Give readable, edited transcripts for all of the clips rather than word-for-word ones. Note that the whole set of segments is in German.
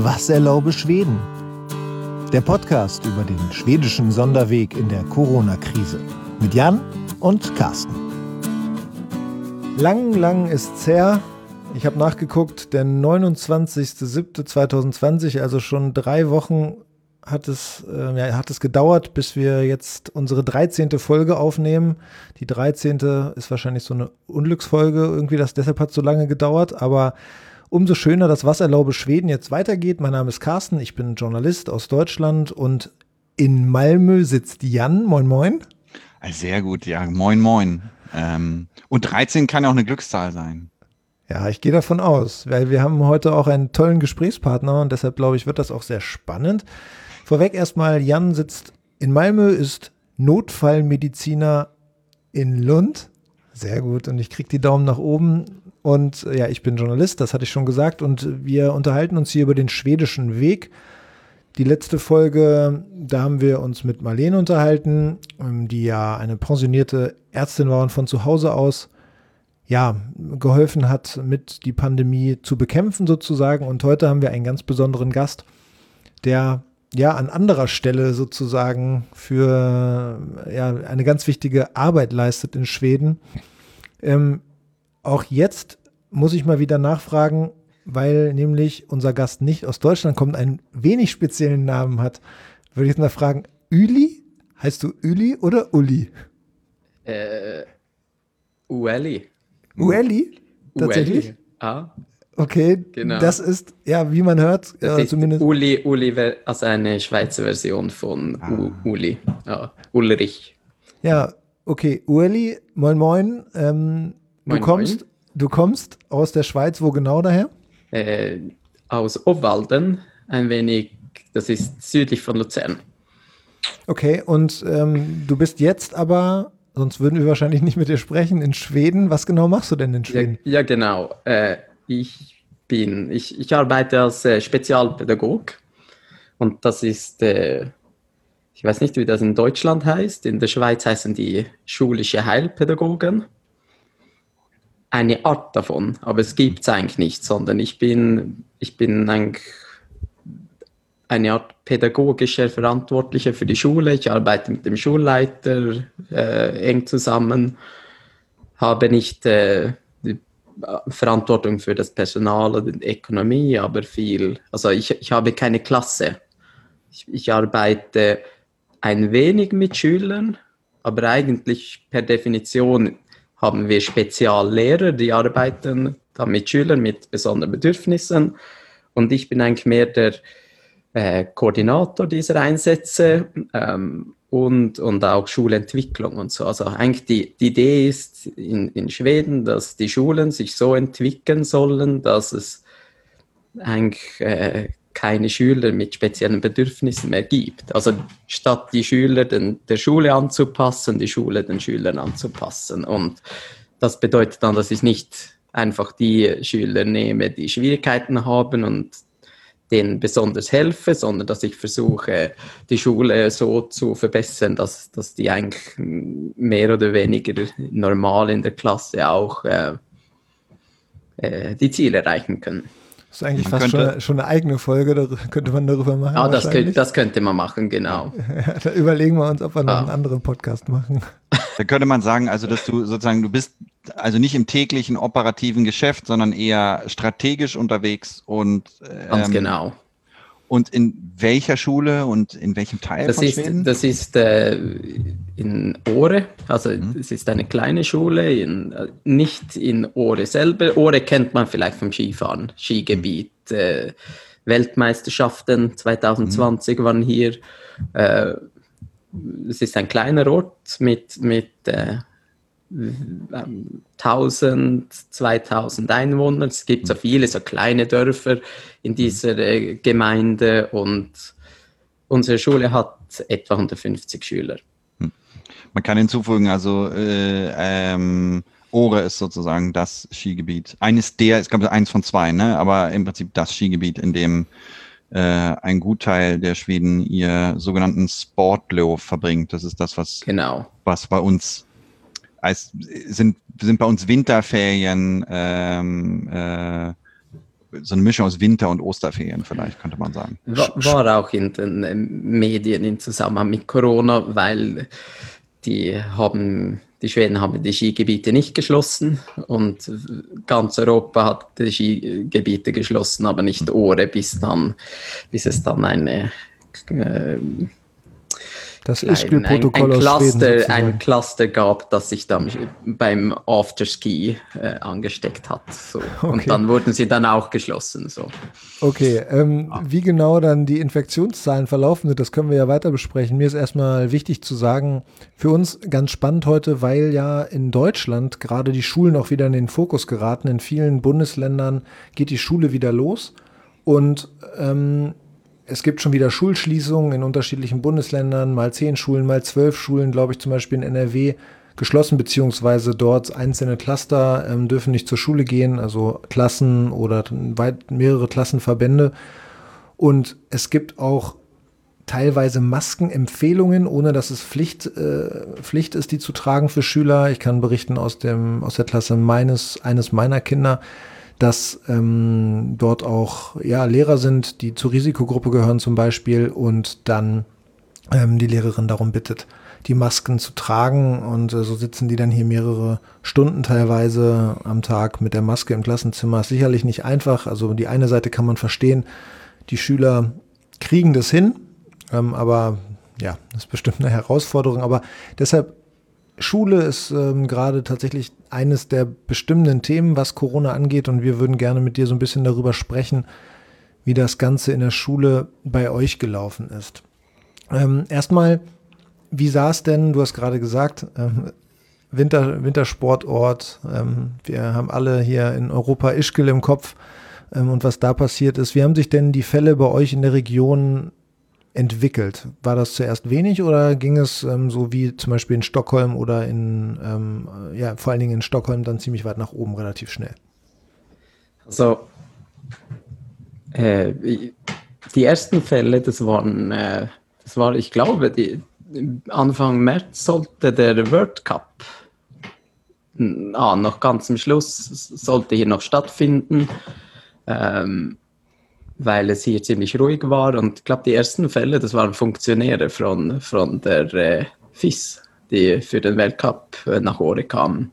Was erlaube Schweden? Der Podcast über den schwedischen Sonderweg in der Corona-Krise mit Jan und Carsten. Lang ist's her. Ich habe nachgeguckt, der 29.07.2020, also schon 3 Wochen hat es gedauert, bis wir jetzt unsere 13. Folge aufnehmen. Die 13. ist wahrscheinlich so eine Unglücksfolge, irgendwie, deshalb hat es so lange gedauert, aber umso schöner, dass Was erlaube Schweden jetzt weitergeht. Mein Name ist Carsten, ich bin Journalist aus Deutschland und in Malmö sitzt Jan. Moin, moin. Sehr gut, ja, moin, moin. Und 13 kann ja auch eine Glückszahl sein. Ja, ich gehe davon aus, weil wir haben heute auch einen tollen Gesprächspartner und deshalb glaube ich, wird das auch sehr spannend. Vorweg erstmal, Jan sitzt in Malmö, ist Notfallmediziner in Lund. Sehr gut, und ich kriege die Daumen nach oben. Und ja, ich bin Journalist, das hatte ich schon gesagt, und wir unterhalten uns hier über den schwedischen Weg. Die letzte Folge, da haben wir uns mit Marlene unterhalten, die ja eine pensionierte Ärztin war und von zu Hause aus geholfen hat, mit die Pandemie zu bekämpfen sozusagen. Und heute haben wir einen ganz besonderen Gast, der an anderer Stelle sozusagen für eine ganz wichtige Arbeit leistet in Schweden. Auch jetzt muss ich mal wieder nachfragen, weil nämlich unser Gast nicht aus Deutschland kommt, einen wenig speziellen Namen hat. Würde ich jetzt mal fragen, Uli? Heißt du Uli oder Uli? Ueli. Ueli? Tatsächlich? Ueli. Ah. Okay, genau. Das ist, wie man hört, zumindest. Uli, also eine Schweizer Version von Uli. Ja, Ulrich. Ja, okay. Ueli, moin moin. Du kommst aus der Schweiz, wo genau daher? Aus Obwalden, ein wenig, das ist südlich von Luzern. Okay, und du bist jetzt aber, sonst würden wir wahrscheinlich nicht mit dir sprechen, in Schweden. Was genau machst du denn in Schweden? Ja genau. Ich arbeite als Spezialpädagog und das ist, ich weiß nicht, wie das in Deutschland heißt, in der Schweiz heißen die schulische Heilpädagogen. Eine Art davon, aber es gibt es eigentlich nicht, sondern ich bin eigentlich eine Art pädagogischer Verantwortlicher für die Schule. Ich arbeite mit dem Schulleiter eng zusammen, habe nicht die Verantwortung für das Personal oder die Ökonomie, aber ich habe keine Klasse. Ich arbeite ein wenig mit Schülern, aber eigentlich per Definition haben wir Speziallehrer, die arbeiten dann mit Schülern mit besonderen Bedürfnissen. Und ich bin eigentlich mehr der Koordinator dieser Einsätze und auch Schulentwicklung und so. Also eigentlich die Idee ist in Schweden, dass die Schulen sich so entwickeln sollen, dass es eigentlich keine Schüler mit speziellen Bedürfnissen mehr gibt. Also statt die Schüler der Schule anzupassen, die Schule den Schülern anzupassen. Und das bedeutet dann, dass ich nicht einfach die Schüler nehme, die Schwierigkeiten haben und denen besonders helfe, sondern dass ich versuche, die Schule so zu verbessern, dass die eigentlich mehr oder weniger normal in der Klasse auch die Ziele erreichen können. Das ist eigentlich schon eine eigene Folge, da könnte man darüber machen. Ja, das könnte man machen, genau. Ja, da überlegen wir uns, ob wir noch einen anderen Podcast machen. Da könnte man sagen, also dass du bist also nicht im täglichen operativen Geschäft, sondern eher strategisch unterwegs und ganz genau. Und in welcher Schule und in welchem Teil von Schweden? Das ist in Åre, also es ist eine kleine Schule, nicht in Åre selber. Åre kennt man vielleicht vom Skifahren, Skigebiet. Weltmeisterschaften 2020 waren hier. Es ist ein kleiner Ort mit 1000, 2000 Einwohnern. Es gibt so viele, so kleine Dörfer in dieser Gemeinde und unsere Schule hat etwa 150 Schüler. Man kann hinzufügen, also Åre ist sozusagen das Skigebiet. Ich glaube, eins von 2, ne? Aber im Prinzip das Skigebiet, in dem ein Gutteil der Schweden ihr sogenannten Sportlov verbringt. Das ist das, was bei uns sind bei uns Winterferien so eine Mischung aus Winter- und Osterferien vielleicht, könnte man sagen. War auch in den Medien im Zusammenhang mit Corona, weil die Schweden haben die Skigebiete nicht geschlossen und ganz Europa hat die Skigebiete geschlossen, aber nicht Åre, bis es dann das Ischgl-Protokoll aus Schweden ein Cluster gab, das sich dann beim Afterski angesteckt hat. So. Okay. Und dann wurden sie dann auch geschlossen. So. Okay, wie genau dann die Infektionszahlen verlaufen sind, das können wir ja weiter besprechen. Mir ist erstmal wichtig zu sagen, für uns ganz spannend heute, weil ja in Deutschland gerade die Schulen auch wieder in den Fokus geraten. In vielen Bundesländern geht die Schule wieder los und es gibt schon wieder Schulschließungen in unterschiedlichen Bundesländern, mal 10 Schulen, mal 12 Schulen, glaube ich, zum Beispiel in NRW geschlossen, beziehungsweise dort einzelne Cluster dürfen nicht zur Schule gehen, also Klassen oder mehrere Klassenverbände. Und es gibt auch teilweise Maskenempfehlungen, ohne dass es Pflicht ist, die zu tragen für Schüler. Ich kann berichten aus der Klasse eines meiner Kinder, dass dort auch Lehrer sind, die zur Risikogruppe gehören zum Beispiel und dann die Lehrerin darum bittet, die Masken zu tragen und so sitzen die dann hier mehrere Stunden teilweise am Tag mit der Maske im Klassenzimmer. Ist sicherlich nicht einfach, also die eine Seite kann man verstehen, die Schüler kriegen das hin, aber ja, das ist bestimmt eine Herausforderung, aber deshalb Schule ist gerade tatsächlich eines der bestimmenden Themen, was Corona angeht und wir würden gerne mit dir so ein bisschen darüber sprechen, wie das Ganze in der Schule bei euch gelaufen ist. Erstmal, wie sah es denn, du hast gerade gesagt, Wintersportort, wir haben alle hier in Europa Ischgl im Kopf und was da passiert ist. Wie haben sich denn die Fälle bei euch in der Region entwickelt? War das zuerst wenig oder ging es so wie zum Beispiel in Stockholm oder vor allen Dingen in Stockholm dann ziemlich weit nach oben, relativ schnell? Also die ersten Fälle, das war, ich glaube, Anfang März sollte der World Cup noch ganz am Schluss sollte hier noch stattfinden. Weil es hier ziemlich ruhig war und ich glaube, die ersten Fälle, das waren Funktionäre von der FIS, die für den Weltcup nach Åre kamen.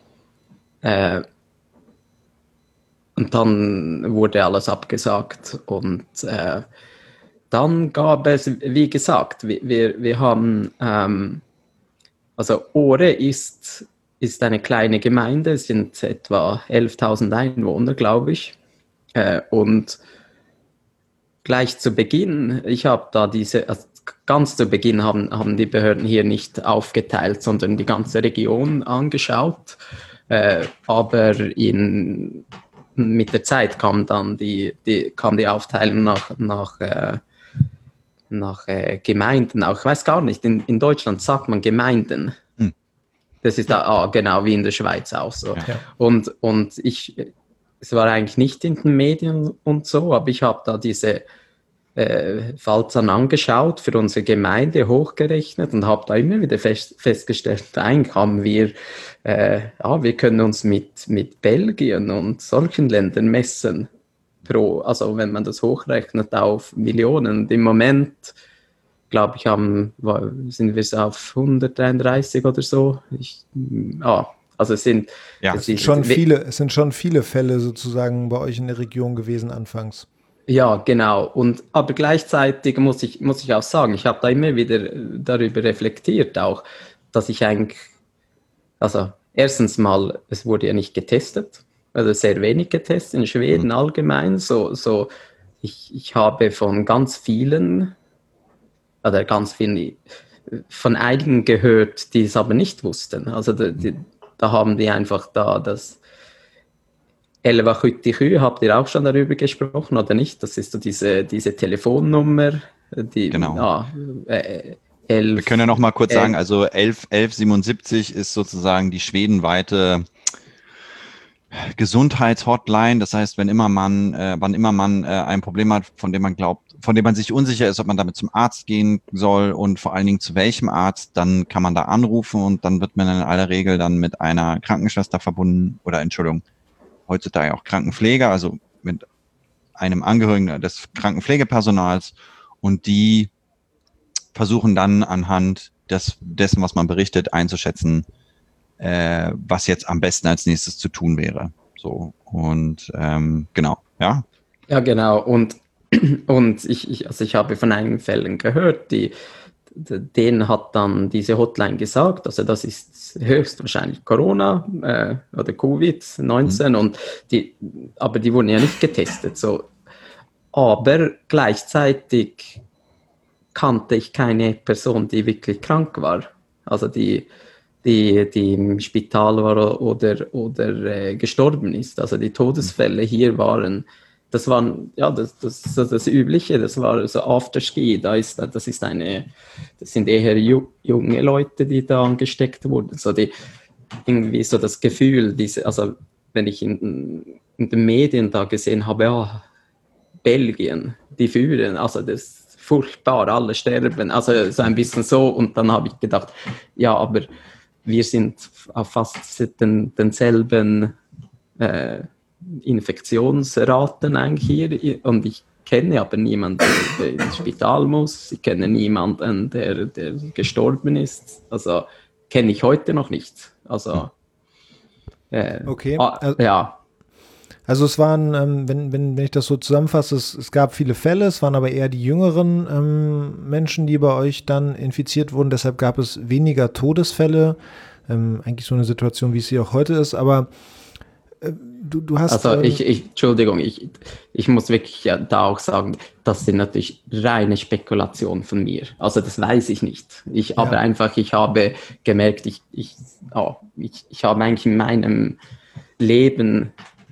Und dann wurde alles abgesagt und dann gab es, wie gesagt, wir haben, also Åre ist eine kleine Gemeinde, es sind etwa 11.000 Einwohner, glaube ich, und gleich zu Beginn, ganz zu Beginn haben die Behörden hier nicht aufgeteilt, sondern die ganze Region angeschaut. Aber mit der Zeit kam dann die Aufteilung nach Gemeinden. Auch ich weiß gar nicht, in Deutschland sagt man Gemeinden. Das ist genau wie in der Schweiz auch so. Ja. Und es war eigentlich nicht in den Medien und so, aber ich habe da diese Fallzahlen angeschaut, für unsere Gemeinde hochgerechnet und habe da immer wieder festgestellt, eigentlich haben wir können uns mit Belgien und solchen Ländern messen, also wenn man das hochrechnet auf Millionen. Und im Moment, glaube ich, sind wir so auf 133 oder so. Also es sind schon viele Fälle sozusagen bei euch in der Region gewesen anfangs. Ja, genau. Aber gleichzeitig muss ich auch sagen, ich habe da immer wieder darüber reflektiert auch, dass ich eigentlich, also erstens mal, es wurde ja nicht getestet, also sehr wenig getestet in Schweden allgemein. Ich habe von ganz vielen von einigen gehört, die es aber nicht wussten. Also da haben die einfach das 1177, habt ihr auch schon darüber gesprochen oder nicht? Das ist so diese Telefonnummer. Genau. Wir können ja noch mal kurz sagen, also 1177 ist sozusagen die schwedenweite Gesundheitshotline. Das heißt, wann immer man ein Problem hat, von dem man sich unsicher ist, ob man damit zum Arzt gehen soll und vor allen Dingen zu welchem Arzt, dann kann man da anrufen und dann wird man in aller Regel dann mit einer Krankenschwester verbunden heutzutage auch Krankenpfleger, also mit einem Angehörigen des Krankenpflegepersonals und die versuchen dann anhand dessen, was man berichtet, einzuschätzen, was jetzt am besten als nächstes zu tun wäre. So, und genau, ja. Ja, genau. Und ich habe von einigen Fällen gehört, denen hat dann diese Hotline gesagt, also das ist höchstwahrscheinlich Corona oder Covid-19 aber die wurden ja nicht getestet. So. Aber gleichzeitig kannte ich keine Person, die wirklich krank war. Also die im Spital war oder gestorben ist. Also die Todesfälle hier waren, das Übliche, das war so Afterski, das sind eher junge Leute, die da angesteckt wurden. So irgendwie so das Gefühl, also wenn ich in den Medien da gesehen habe, ja, Belgien, die führen, also das ist furchtbar, alle sterben, also so ein bisschen so, und dann habe ich gedacht, ja, aber wir sind auf fast denselben Infektionsraten eigentlich hier, und ich kenne aber niemanden, der ins Spital muss. Ich kenne niemanden, der gestorben ist. Also kenne ich heute noch nicht. Also okay. Ja. Also es waren, wenn ich das so zusammenfasse, es gab viele Fälle, es waren aber eher die jüngeren Menschen, die bei euch dann infiziert wurden. Deshalb gab es weniger Todesfälle. Eigentlich so eine Situation, wie es hier auch heute ist. Aber du hast... Also Entschuldigung, ich muss wirklich da auch sagen, das sind natürlich reine Spekulationen von mir. Also das weiß ich nicht. Ich habe gemerkt, ich habe eigentlich in meinem Leben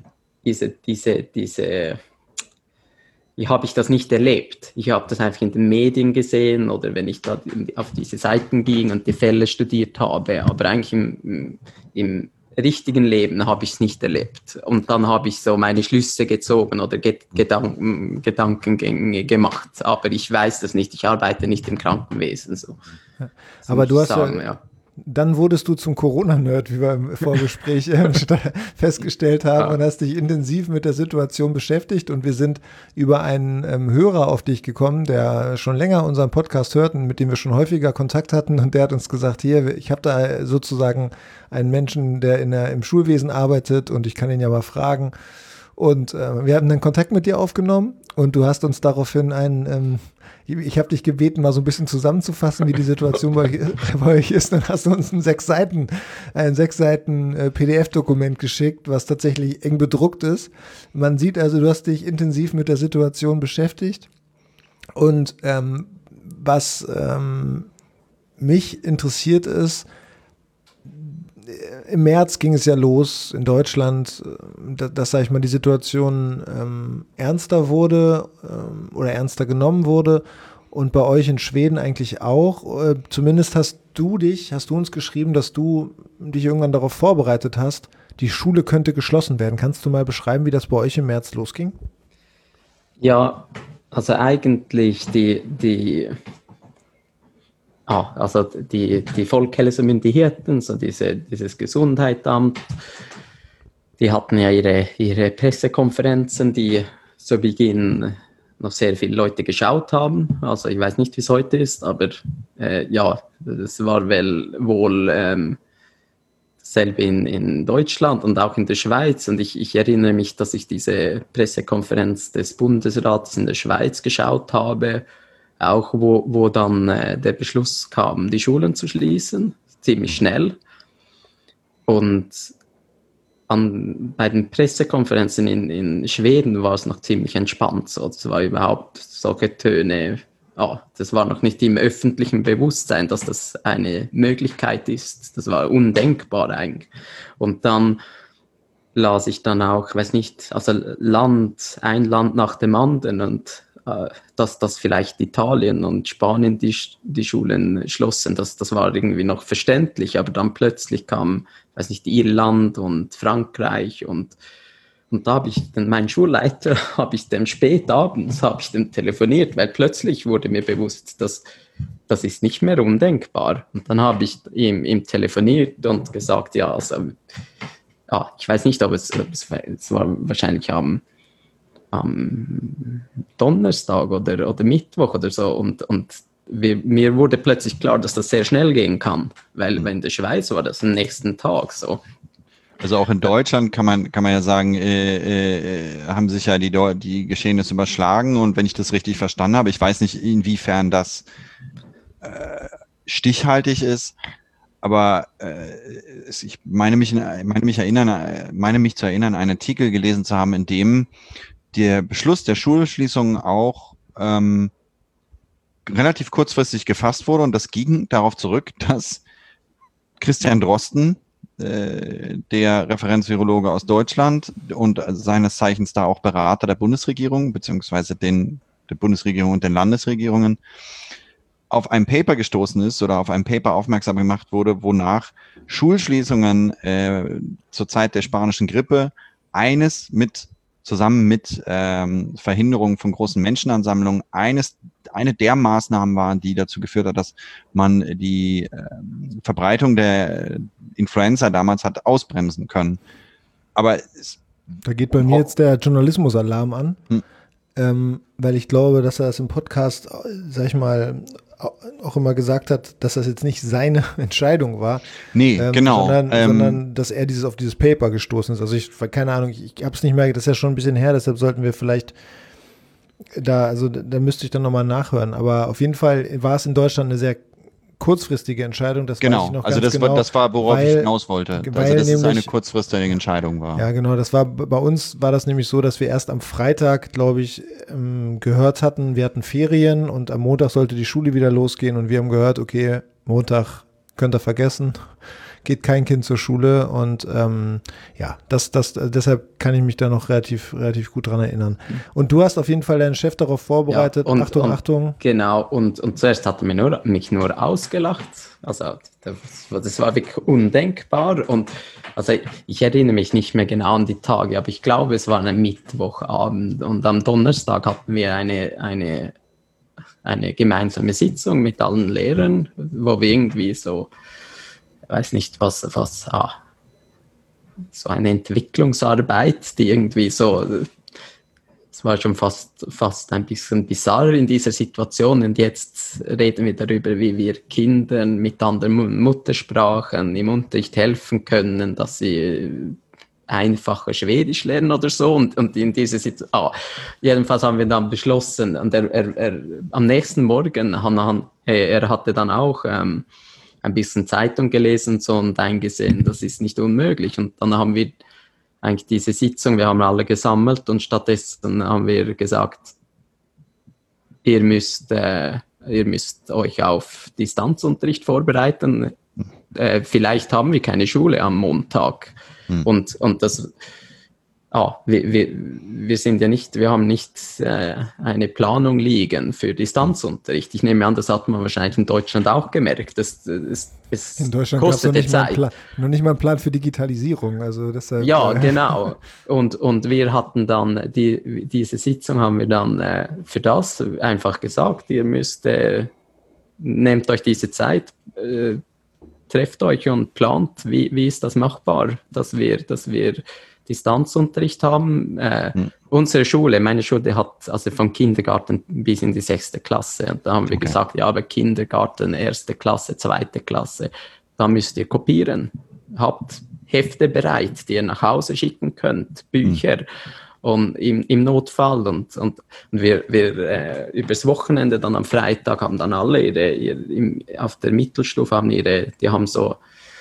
habe ich das nicht erlebt. Ich habe das einfach in den Medien gesehen oder wenn ich da auf diese Seiten ging und die Fälle studiert habe. Aber eigentlich im richtigen Leben habe ich es nicht erlebt. Und dann habe ich so meine Schlüsse gezogen oder Gedankengänge gemacht. Aber ich weiß das nicht. Ich arbeite nicht im Krankenwesen. So. Aber du hast Dann wurdest du zum Corona-Nerd, wie wir im Vorgespräch festgestellt haben, und hast dich intensiv mit der Situation beschäftigt. Und wir sind über einen Hörer auf dich gekommen, der schon länger unseren Podcast hört und mit dem wir schon häufiger Kontakt hatten. Und der hat uns gesagt, hier, ich habe da sozusagen einen Menschen, der im Schulwesen arbeitet, und ich kann ihn ja mal fragen. Und wir haben dann Kontakt mit dir aufgenommen, und du hast uns daraufhin ich habe dich gebeten, mal so ein bisschen zusammenzufassen, wie die Situation bei euch ist. Dann hast du uns ein 6 Seiten PDF-Dokument geschickt, was tatsächlich eng bedruckt ist. Man sieht also, du hast dich intensiv mit der Situation beschäftigt. Und was mich interessiert ist, im März ging es ja los in Deutschland, dass sag ich mal, die Situation ernster wurde oder ernster genommen wurde, und bei euch in Schweden eigentlich auch. Zumindest hast du uns geschrieben, dass du dich irgendwann darauf vorbereitet hast, die Schule könnte geschlossen werden. Kannst du mal beschreiben, wie das bei euch im März losging? Ja, also eigentlich die Folkhälsomyndigheten, so dieses Gesundheitsamt, die hatten ja ihre Pressekonferenzen, die zu Beginn noch sehr viele Leute geschaut haben. Also ich weiß nicht, wie es heute ist, aber es war wohl dasselbe in Deutschland und auch in der Schweiz. Und ich erinnere mich, dass ich diese Pressekonferenz des Bundesrats in der Schweiz geschaut habe, auch wo dann der Beschluss kam, die Schulen zu schließen, ziemlich schnell. Und bei den Pressekonferenzen in Schweden war es noch ziemlich entspannt. So. Das war überhaupt solche Töne, das war noch nicht im öffentlichen Bewusstsein, dass das eine Möglichkeit ist. Das war undenkbar eigentlich. Und dann las ich dann auch, ich weiß nicht, also ein Land nach dem anderen, und dass vielleicht Italien und Spanien die Schulen schlossen, das war irgendwie noch verständlich, aber dann plötzlich kam, weiß nicht, Irland und Frankreich, und da habe ich meinen Schulleiter, spät abends telefoniert, weil plötzlich wurde mir bewusst, dass das ist nicht mehr undenkbar. Und dann habe ich ihm telefoniert und gesagt, ich weiß nicht, ob es war wahrscheinlich am am Donnerstag oder Mittwoch oder so und mir wurde plötzlich klar, dass das sehr schnell gehen kann, weil in der Schweiz war das am nächsten Tag so. Also auch in Deutschland kann man ja sagen, haben sich ja die Geschehnisse überschlagen, und wenn ich das richtig verstanden habe, ich weiß nicht, inwiefern das stichhaltig ist, aber ich meine mich zu erinnern, einen Artikel gelesen zu haben, in dem der Beschluss der Schulschließung auch relativ kurzfristig gefasst wurde, und das ging darauf zurück, dass Christian Drosten, der Referenzvirologe aus Deutschland und seines Zeichens da auch Berater der Bundesregierung, beziehungsweise der Bundesregierung und den Landesregierungen, auf ein Paper gestoßen ist oder auf ein Paper aufmerksam gemacht wurde, wonach Schulschließungen zur Zeit der spanischen Grippe zusammen mit Verhinderung von großen Menschenansammlungen eine der Maßnahmen waren, die dazu geführt hat, dass man die Verbreitung der Influenza damals hat ausbremsen können. Aber da geht bei mir jetzt der Journalismusalarm an, weil ich glaube, dass er das im Podcast, sag ich mal, auch immer gesagt hat, dass das jetzt nicht seine Entscheidung war. Nee, genau. Sondern dass er auf dieses Paper gestoßen ist. Also keine Ahnung, ich habe es nicht mehr, das ist ja schon ein bisschen her, deshalb sollten wir vielleicht da müsste ich dann nochmal nachhören. Aber auf jeden Fall war es in Deutschland eine sehr kurzfristige Entscheidung. Das genau, weiß ich noch also ganz das war, worauf ich hinaus wollte. Also dass es eine kurzfristige Entscheidung war. Ja, genau. Bei uns war das nämlich so, dass wir erst am Freitag, glaube ich, gehört hatten, wir hatten Ferien und am Montag sollte die Schule wieder losgehen und wir haben gehört, okay, Montag könnt ihr vergessen, geht kein Kind zur Schule, und deshalb kann ich mich da noch relativ gut dran erinnern. Und du hast auf jeden Fall deinen Chef darauf vorbereitet, ja, Achtung. Genau, und zuerst hat er mich nur ausgelacht, also das war wirklich undenkbar, und also ich erinnere mich nicht mehr genau an die Tage, aber ich glaube, es war ein Mittwochabend, und am Donnerstag hatten wir eine gemeinsame Sitzung mit allen Lehrern, wo wir irgendwie so, ich weiß nicht, so eine Entwicklungsarbeit, die irgendwie so, es war schon fast ein bisschen bizarr in dieser Situation, und jetzt reden wir darüber, wie wir Kindern mit anderen Muttersprachen im Unterricht helfen können, dass sie einfacher Schwedisch lernen oder so, und in dieser Situation, jedenfalls haben wir dann beschlossen, und er am nächsten Morgen, er hatte dann auch ein bisschen Zeitung gelesen so, und eingesehen, das ist nicht unmöglich. Und dann haben wir eigentlich diese Sitzung, wir haben alle gesammelt, und stattdessen haben wir gesagt, ihr müsst euch auf Distanzunterricht vorbereiten. Vielleicht haben wir keine Schule am Montag. Und das, wir sind ja nicht, wir haben nicht eine Planung liegen für Distanzunterricht. Ich nehme an, das hat man wahrscheinlich in Deutschland auch gemerkt. Es in Deutschland kostet es Zeit. Noch nicht mal einen Plan für Digitalisierung. Also deshalb, ja, genau. Und wir hatten dann, diese Sitzung haben wir dann für das einfach gesagt, ihr müsst, nehmt euch diese Zeit, trefft euch und plant, wie ist das machbar, dass wir Distanzunterricht haben. Unsere Schule, meine Schule hat also vom Kindergarten bis in die 6. Klasse. Und da haben wir gesagt, ja, aber Kindergarten, 1. Klasse, 2. Klasse, da müsst ihr kopieren. Habt Hefte bereit, die ihr nach Hause schicken könnt, Bücher und im Notfall. Und wir übers Wochenende, dann am Freitag, haben dann alle auf der Mittelstufe die haben so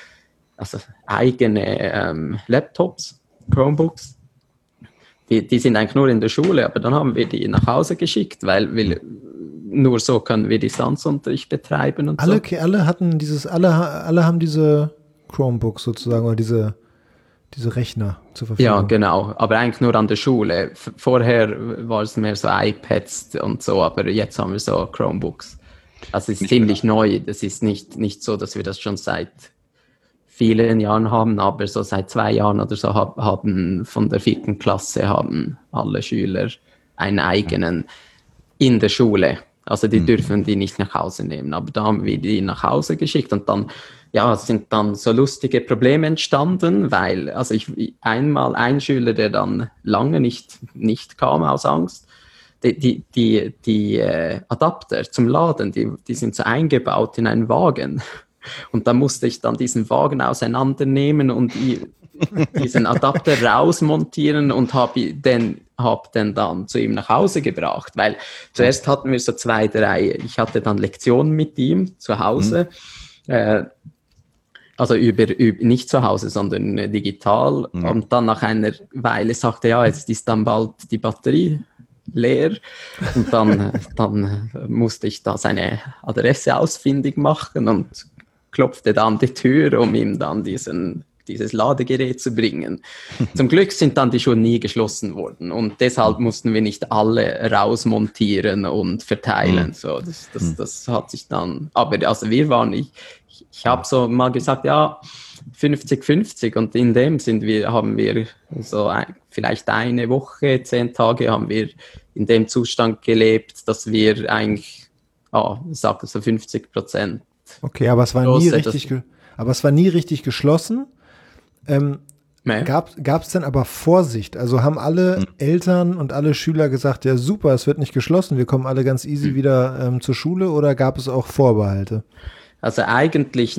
eigene Laptops, Chromebooks, die sind eigentlich nur in der Schule, aber dann haben wir die nach Hause geschickt, weil nur so können wir Distanzunterricht betreiben und alle haben diese Chromebooks sozusagen, oder diese Rechner zur Verfügung. Ja, genau, aber eigentlich nur an der Schule. Vorher war es mehr so iPads und so, aber jetzt haben wir so Chromebooks. Also es ist ziemlich neu, das ist nicht so, dass wir das schon seit vielen Jahren haben, aber so seit 2 Jahren oder so haben von der 4. Klasse haben alle Schüler einen eigenen in der Schule. Also die dürfen die nicht nach Hause nehmen, aber da haben wir die nach Hause geschickt, und dann ja, es sind dann so lustige Probleme entstanden, weil, also ein Schüler, der dann lange nicht kam aus Angst, die Adapter zum Laden, die sind so eingebaut in einen Wagen. Und da musste ich dann diesen Wagen auseinandernehmen und diesen Adapter rausmontieren und hab den dann zu ihm nach Hause gebracht, weil zuerst hatten wir so 2, 3, ich hatte dann Lektionen mit ihm zu Hause, also nicht zu Hause, sondern digital, und dann nach einer Weile sagte er, ja, jetzt ist dann bald die Batterie leer, und dann musste ich da seine Adresse ausfindig machen und klopfte dann die Tür, um ihm dann dieses Ladegerät zu bringen. Zum Glück sind dann die Schulen nie geschlossen worden und deshalb mussten wir nicht alle rausmontieren und verteilen. So, das hat sich dann, aber also ich habe so mal gesagt, ja, 50-50, und in dem haben wir so vielleicht eine Woche, 10 Tage haben wir in dem Zustand gelebt, dass wir eigentlich, ich sage so 50%. Okay, aber es war nie richtig geschlossen. Gab es denn aber Vorsicht? Also haben alle Eltern und alle Schüler gesagt, ja super, es wird nicht geschlossen, wir kommen alle ganz easy wieder zur Schule, oder gab es auch Vorbehalte? Also eigentlich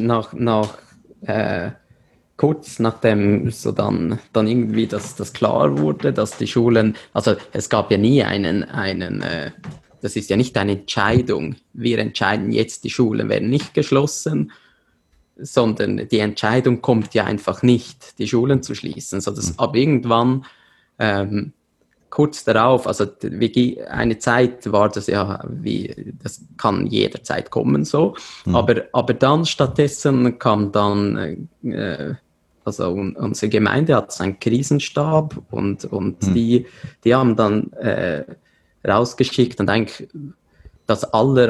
kurz nachdem so dann irgendwie das klar wurde, dass die Schulen, also es gab ja nie das ist ja nicht eine Entscheidung, wir entscheiden jetzt, die Schulen werden nicht geschlossen, sondern die Entscheidung kommt ja einfach nicht, die Schulen zu schließen. So aber irgendwann, kurz darauf, also eine Zeit war das ja, das kann jederzeit kommen so, aber dann stattdessen kam dann, also unsere Gemeinde hat einen Krisenstab und die haben dann rausgeschickt, und eigentlich das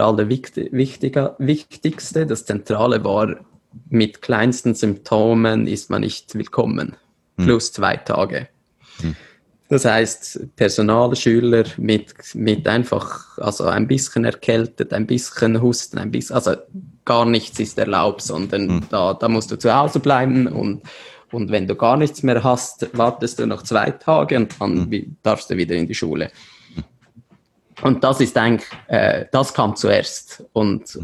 Wichtigste, das Zentrale war, mit kleinsten Symptomen ist man nicht willkommen, plus 2 Tage. Das heißt, Personal, Schüler mit einfach, also ein bisschen erkältet, ein bisschen Husten, also gar nichts ist erlaubt, sondern da musst du zu Hause bleiben, und wenn du gar nichts mehr hast, wartest du noch 2 Tage und dann darfst du wieder in die Schule. Und das ist eigentlich, das kam zuerst, und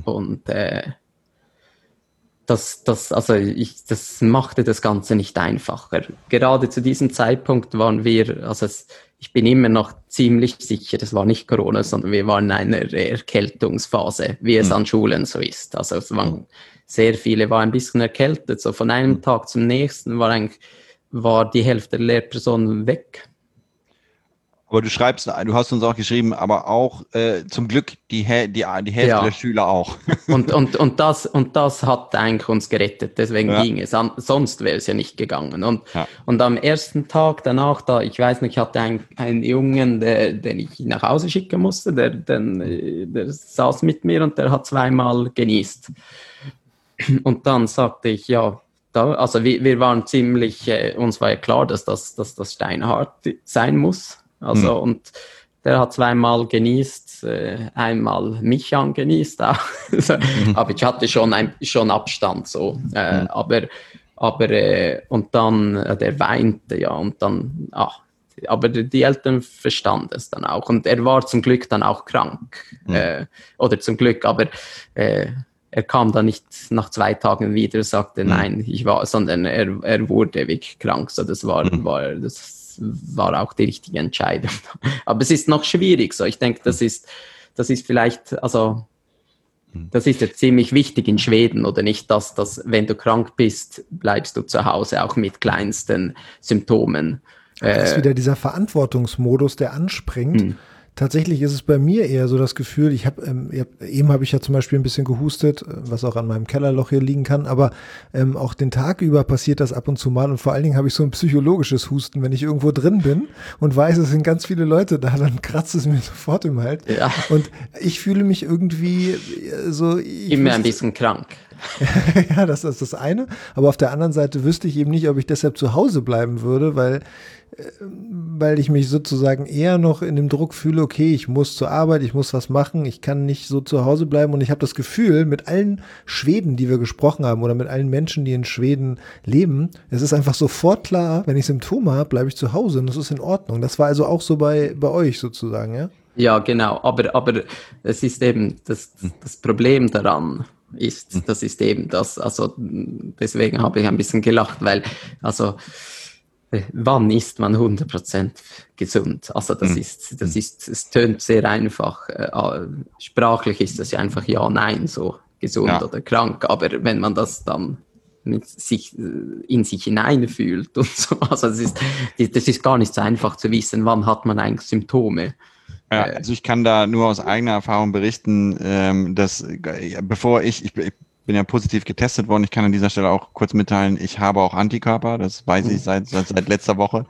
das machte das Ganze nicht einfacher. Gerade zu diesem Zeitpunkt waren wir, ich bin immer noch ziemlich sicher, das war nicht Corona, sondern wir waren in einer Erkältungsphase, wie es an Schulen so ist. Also es waren sehr viele, waren ein bisschen erkältet. So von einem Tag zum nächsten war die Hälfte der Lehrpersonen weg. Aber du hast uns auch geschrieben, aber auch zum Glück die Hälfte der Schüler auch. Und das hat eigentlich uns gerettet, deswegen ging es. Sonst wäre es ja nicht gegangen. Und am ersten Tag danach, ich weiß nicht, ich hatte einen Jungen, den ich nach Hause schicken musste, der saß mit mir und der hat 2-mal genießt. Und dann sagte ich, also wir waren ziemlich, uns war ja klar, dass das steinhart sein muss. Also, und der hat 2-mal genießt, einmal mich angenießt auch. Aber ich hatte schon Abstand, so. Aber und dann, der weinte, ja, und dann, aber die Eltern verstanden es dann auch. Und er war zum Glück dann auch krank. Oder zum Glück, aber er kam dann nicht nach 2 Tagen wieder und sagte, nein, sondern er wurde wirklich krank. So, das war auch die richtige Entscheidung. Aber es ist noch schwierig. So, ich denke, das ist vielleicht, also das ist ja ziemlich wichtig in Schweden, oder nicht, dass wenn du krank bist, bleibst du zu Hause, auch mit kleinsten Symptomen. Das ist wieder dieser Verantwortungsmodus, der anspringt. Tatsächlich ist es bei mir eher so das Gefühl, eben habe ich ja zum Beispiel ein bisschen gehustet, was auch an meinem Kellerloch hier liegen kann, aber auch den Tag über passiert das ab und zu mal, und vor allen Dingen habe ich so ein psychologisches Husten, wenn ich irgendwo drin bin und weiß, es sind ganz viele Leute da, dann kratzt es mir sofort im Hals. Ja. Und ich fühle mich irgendwie so... Immer ein bisschen krank. Ja, das ist das eine. Aber auf der anderen Seite wüsste ich eben nicht, ob ich deshalb zu Hause bleiben würde, weil ich mich sozusagen eher noch in dem Druck fühle, okay, ich muss zur Arbeit, ich muss was machen, ich kann nicht so zu Hause bleiben. Und ich habe das Gefühl, mit allen Schweden, die wir gesprochen haben oder mit allen Menschen, die in Schweden leben, es ist einfach sofort klar, wenn ich Symptome habe, bleibe ich zu Hause und das ist in Ordnung. Das war also auch so bei euch sozusagen, ja? Ja, genau, aber es ist eben das Problem daran das ist eben das, also deswegen habe ich ein bisschen gelacht, weil, also wann ist man 100% gesund? Also es tönt sehr einfach, sprachlich ist das ja einfach ja, nein, so gesund oder krank, aber wenn man das dann in sich hineinfühlt und so, also das ist gar nicht so einfach zu wissen, wann hat man eigentlich Symptome. Ja, also ich kann da nur aus eigener Erfahrung berichten, dass bevor ich bin ja positiv getestet worden, ich kann an dieser Stelle auch kurz mitteilen, ich habe auch Antikörper, das weiß ich seit letzter Woche.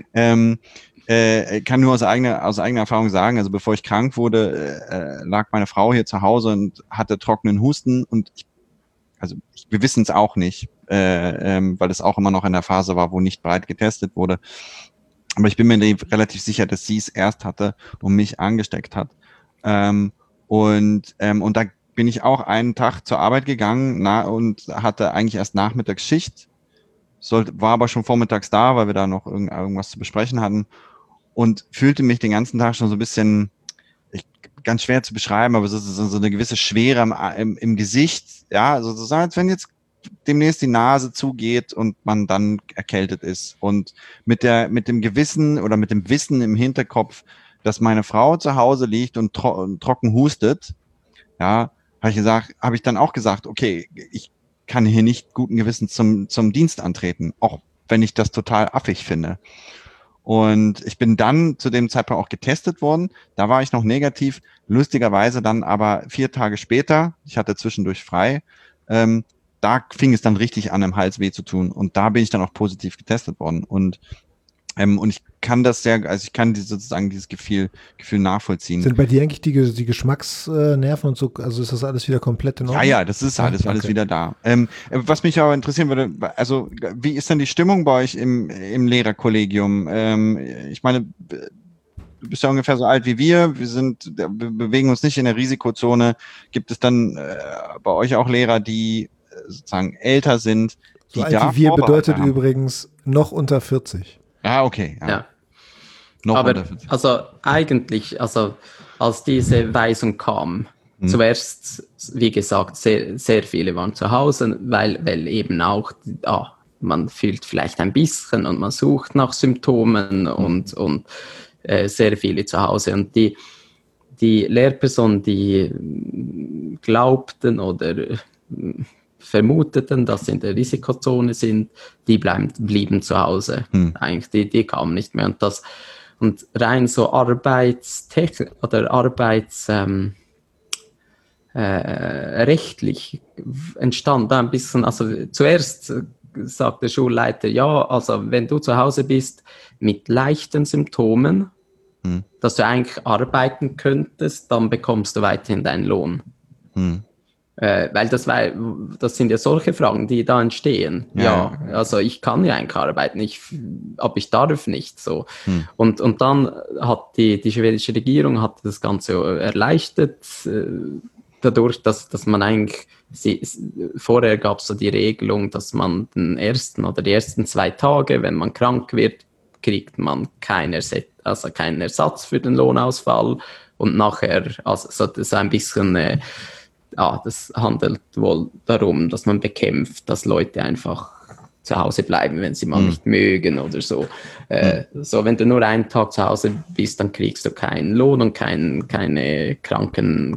Kann nur aus eigener Erfahrung sagen, also bevor ich krank wurde, lag meine Frau hier zu Hause und hatte trockenen Husten und wir wissen es auch nicht, weil es auch immer noch in der Phase war, wo nicht breit getestet wurde. Aber ich bin mir relativ sicher, dass sie es erst hatte und mich angesteckt hat. Und da bin ich auch einen Tag zur Arbeit gegangen und hatte eigentlich erst Nachmittagsschicht. War aber schon vormittags da, weil wir da noch irgendwas zu besprechen hatten. Und fühlte mich den ganzen Tag schon so ein bisschen, ganz schwer zu beschreiben, aber so eine gewisse Schwere im Gesicht. Ja, sozusagen, als wenn jetzt demnächst die Nase zugeht und man dann erkältet ist. Und mit dem Gewissen oder mit dem Wissen im Hinterkopf, dass meine Frau zu Hause liegt und trocken hustet, ja, habe ich dann auch gesagt, okay, ich kann hier nicht guten Gewissens zum Dienst antreten, auch wenn ich das total affig finde. Und ich bin dann zu dem Zeitpunkt auch getestet worden. Da war ich noch negativ. Lustigerweise dann aber 4 Tage später, ich hatte zwischendurch frei, da fing es dann richtig an, im Hals weh zu tun. Und da bin ich dann auch positiv getestet worden. Und ich kann ich kann sozusagen dieses Gefühl nachvollziehen. Sind bei dir eigentlich die Geschmacksnerven und so, also ist das alles wieder komplett in Ordnung? Ja, das ist alles wieder da. Was mich aber interessieren würde, also wie ist denn die Stimmung bei euch im Lehrerkollegium? Ich meine, du bist ja ungefähr so alt wie wir bewegen uns nicht in der Risikozone. Gibt es dann bei euch auch Lehrer, die sozusagen älter sind? So alt wie wir bedeutet übrigens noch unter 40. Ah, okay. Ja. Aber also eigentlich, also als diese Weisung kam, zuerst, wie gesagt, sehr, sehr viele waren zu Hause, weil eben auch, man fühlt vielleicht ein bisschen und man sucht nach Symptomen und sehr viele zu Hause. Und die Lehrpersonen, die glaubten oder vermuteten, dass sie in der Risikozone sind, die blieben zu Hause. Eigentlich, die kamen nicht mehr. Und rein so arbeitstechnisch oder rechtlich entstand da ein bisschen, also zuerst sagt der Schulleiter, ja, also wenn du zu Hause bist mit leichten Symptomen, dass du eigentlich arbeiten könntest, dann bekommst du weiterhin deinen Lohn. Weil das sind ja solche Fragen, die da entstehen. Ja, also ich kann ja eigentlich arbeiten, aber ich darf nicht so. Und dann hat die schwedische Regierung hat das Ganze erleichtert, dadurch, dass man eigentlich, vorher gab es so die Regelung, dass man die ersten 2 Tage, wenn man krank wird, kriegt man keinen Ersatz für den Lohnausfall und nachher, also so ein bisschen, das handelt wohl darum, dass man bekämpft, dass Leute einfach zu Hause bleiben, wenn sie mal nicht mögen oder so. So, wenn du nur einen Tag zu Hause bist, dann kriegst du keinen Lohn und keine Kranken...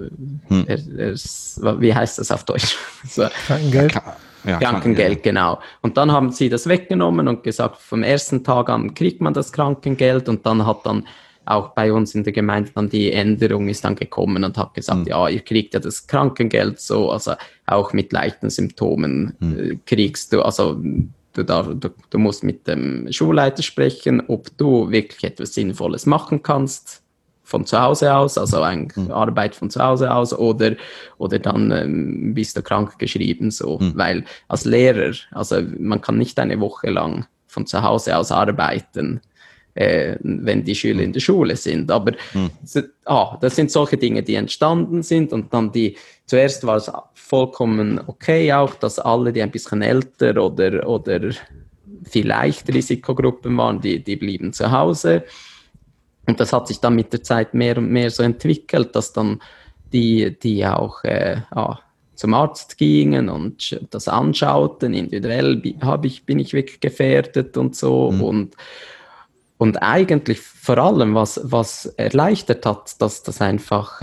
wie heißt das auf Deutsch? So. Krankengeld? Ja, Krankengeld, genau. Und dann haben sie das weggenommen und gesagt, vom ersten Tag an kriegt man das Krankengeld und dann hat dann auch bei uns in der Gemeinde dann die Änderung ist dann gekommen und hat gesagt, ja, ihr kriegt ja das Krankengeld so, also auch mit leichten Symptomen kriegst du, also du musst mit dem Schulleiter sprechen, ob du wirklich etwas Sinnvolles machen kannst von zu Hause aus, also Arbeit von zu Hause aus, oder dann bist du krank geschrieben, so. Weil als Lehrer, also man kann nicht eine Woche lang von zu Hause aus arbeiten, wenn die Schüler in der Schule sind. Aber das sind solche Dinge, die entstanden sind, und dann zuerst war es vollkommen okay auch, dass alle, die ein bisschen älter oder vielleicht Risikogruppen waren, die blieben zu Hause. Und das hat sich dann mit der Zeit mehr und mehr so entwickelt, dass dann die auch zum Arzt gingen und das anschauten, individuell bin ich wirklich gefährdet und so. Und eigentlich vor allem, was erleichtert hat, dass das einfach,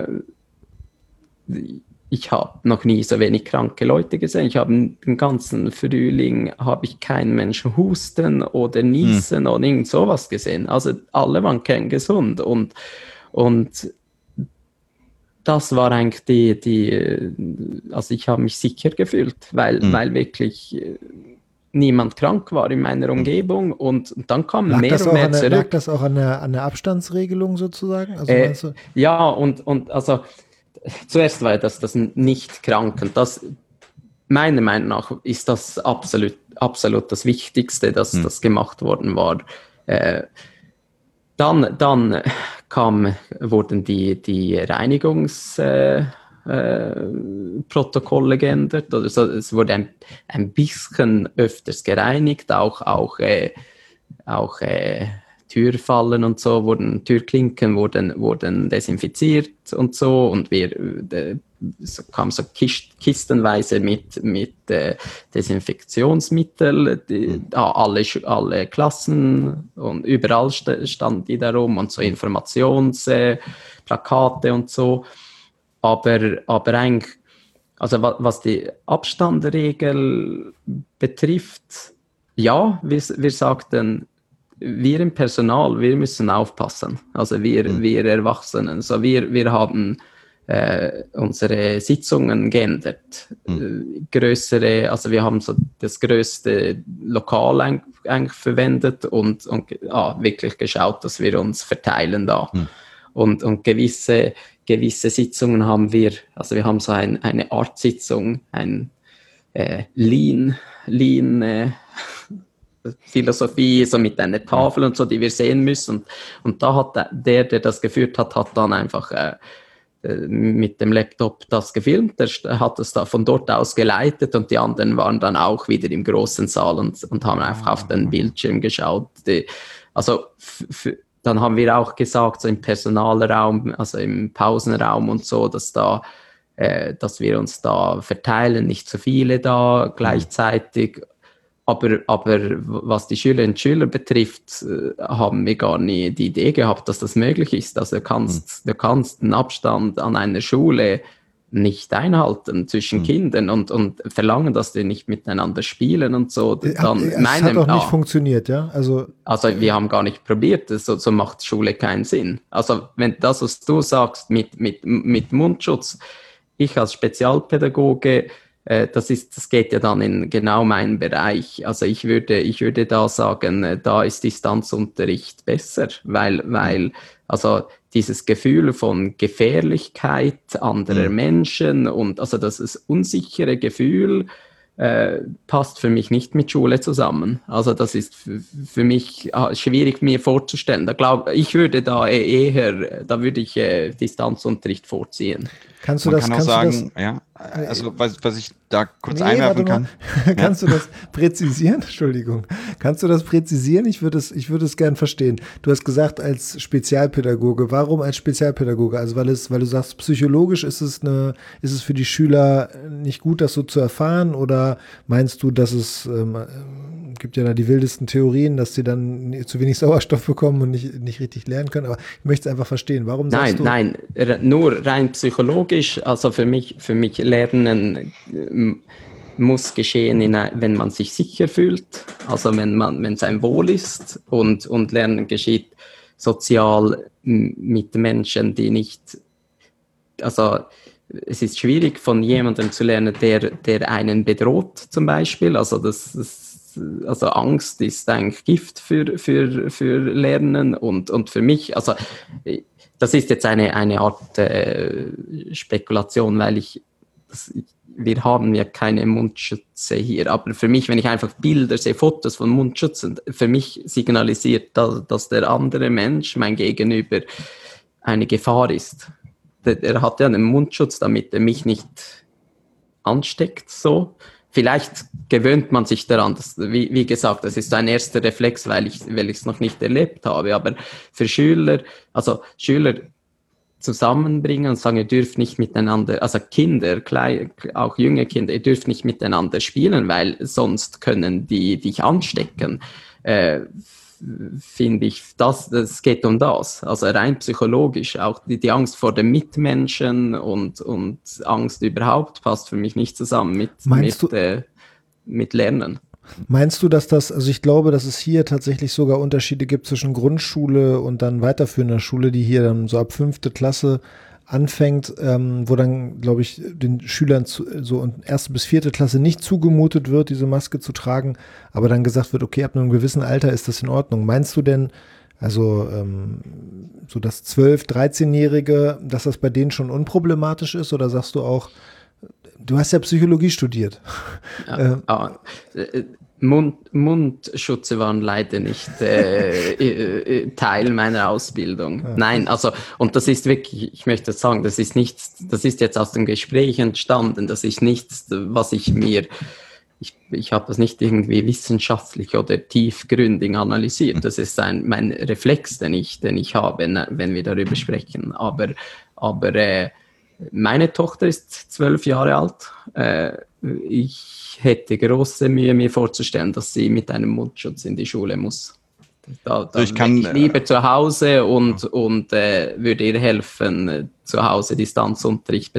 ich habe noch nie so wenig kranke Leute gesehen. Ich habe den ganzen Frühling keinen Menschen husten oder niesen oder irgend sowas gesehen. Also alle waren kerngesund, und das war eigentlich also ich habe mich sicher gefühlt, weil wirklich niemand krank war in meiner Umgebung, und dann kam mehr und mehr zurück. Lag das auch an der Abstandsregelung sozusagen? Also meinst du? Ja, und also zuerst war das nicht krank, und das, meiner Meinung nach, ist das absolut das Wichtigste, dass das gemacht worden war. Dann wurden die Reinigungsprotokolle geändert. Also es wurde ein bisschen öfters gereinigt, auch Türfallen und so Türklinken wurden desinfiziert und so, und es kam so kistenweise mit Desinfektionsmittel, alle Klassen, und überall standen die da rum, und so Informationsplakate und so. Aber eigentlich, also was die Abstandregel betrifft, ja, wir sagten, wir im Personal, wir müssen aufpassen. Also wir Erwachsenen. Also wir haben unsere Sitzungen geändert. Größere, also wir haben so das größte Lokal eigentlich verwendet und wirklich geschaut, dass wir uns verteilen da. Und gewisse Sitzungen haben wir haben so eine Art Sitzung, ein Lean Philosophie, so mit einer Tafel und so, die wir sehen müssen. Und da hat der das geführt hat dann einfach mit dem Laptop das gefilmt. Der hat es da von dort aus geleitet, und die anderen waren dann auch wieder im großen Saal und haben einfach auf den Bildschirm geschaut. Dann haben wir auch gesagt, so im Personalraum, also im Pausenraum und so, dass wir uns da verteilen, nicht zu viele da gleichzeitig. Aber was die Schülerinnen und Schüler betrifft, haben wir gar nie die Idee gehabt, dass das möglich ist. Also du kannst einen Abstand an einer Schule nicht einhalten zwischen Kindern und verlangen, dass die nicht miteinander spielen und so. Das hat auch nicht funktioniert, ja? Also wir haben gar nicht probiert, so macht Schule keinen Sinn. Also wenn das, was du sagst mit Mundschutz, ich als Spezialpädagoge, das geht ja dann in genau meinen Bereich. Also ich würde da sagen, da ist Distanzunterricht besser, weil also dieses Gefühl von Gefährlichkeit anderer Menschen und also das ist unsichere Gefühl passt für mich nicht mit Schule zusammen. Also das ist für mich schwierig mir vorzustellen. Ich würde da würde ich Distanzunterricht vorziehen. Kannst du Man kann auch sagen, ja, also was ich da kurz einwerfen kann. Kannst du das präzisieren? Entschuldigung. Kannst du das präzisieren? Ich würde es gern verstehen. Du hast gesagt, als Spezialpädagoge. Warum als Spezialpädagoge? Also weil du sagst, psychologisch ist es für die Schüler nicht gut, das so zu erfahren? Oder meinst du, dass es gibt ja da die wildesten Theorien, dass sie dann zu wenig Sauerstoff bekommen und nicht richtig lernen können? Aber ich möchte es einfach verstehen. Warum sagst du? Nein, nur rein psychologisch. Also für mich Lernen muss geschehen, wenn man sich sicher fühlt, also wenn es einem wohl ist und Lernen geschieht sozial mit Menschen, die nicht, also es ist schwierig von jemandem zu lernen, der einen bedroht zum Beispiel, also das also Angst ist eigentlich Gift für Lernen und für mich, also das ist jetzt eine Art Spekulation, weil wir haben ja keine Mundschütze hier, aber für mich, wenn ich einfach Bilder sehe, Fotos von Mundschützen, für mich signalisiert, dass der andere Mensch, mein Gegenüber, eine Gefahr ist. Er hat ja einen Mundschutz, damit er mich nicht ansteckt, so. Vielleicht gewöhnt man sich daran, wie gesagt, das ist ein erster Reflex, weil ich es noch nicht erlebt habe, aber für Schüler zusammenbringen und sagen, ihr dürft nicht miteinander, also Kinder, auch junge Kinder, ihr dürft nicht miteinander spielen, weil sonst können die dich anstecken, finde ich, das geht um das. Also rein psychologisch, auch die Angst vor den Mitmenschen und Angst überhaupt passt für mich nicht zusammen mit Lernen. Meinst du, also ich glaube, dass es hier tatsächlich sogar Unterschiede gibt zwischen Grundschule und dann weiterführender Schule, die hier dann so ab 5. Klasse anfängt, wo dann, glaube ich, den Schülern so in 1. bis 4. Klasse nicht zugemutet wird, diese Maske zu tragen, aber dann gesagt wird, okay, ab einem gewissen Alter ist das in Ordnung. Meinst du denn, also so das 12-, 13-Jährige, dass das bei denen schon unproblematisch ist, oder sagst du auch, du hast ja Psychologie studiert? Mundschutze waren leider nicht Teil meiner Ausbildung. Ja. Nein, also, und das ist wirklich, ich möchte sagen, das ist jetzt aus dem Gespräch entstanden, das ist nichts, was ich habe das nicht irgendwie wissenschaftlich oder tiefgründig analysiert, das ist mein Reflex, den ich habe, wenn wir darüber sprechen, aber meine Tochter ist 12 Jahre alt. Ich hätte große Mühe, mir vorzustellen, dass sie mit einem Mundschutz in die Schule muss. Ich lieber zu Hause und würde ihr helfen, zu Hause Distanzunterricht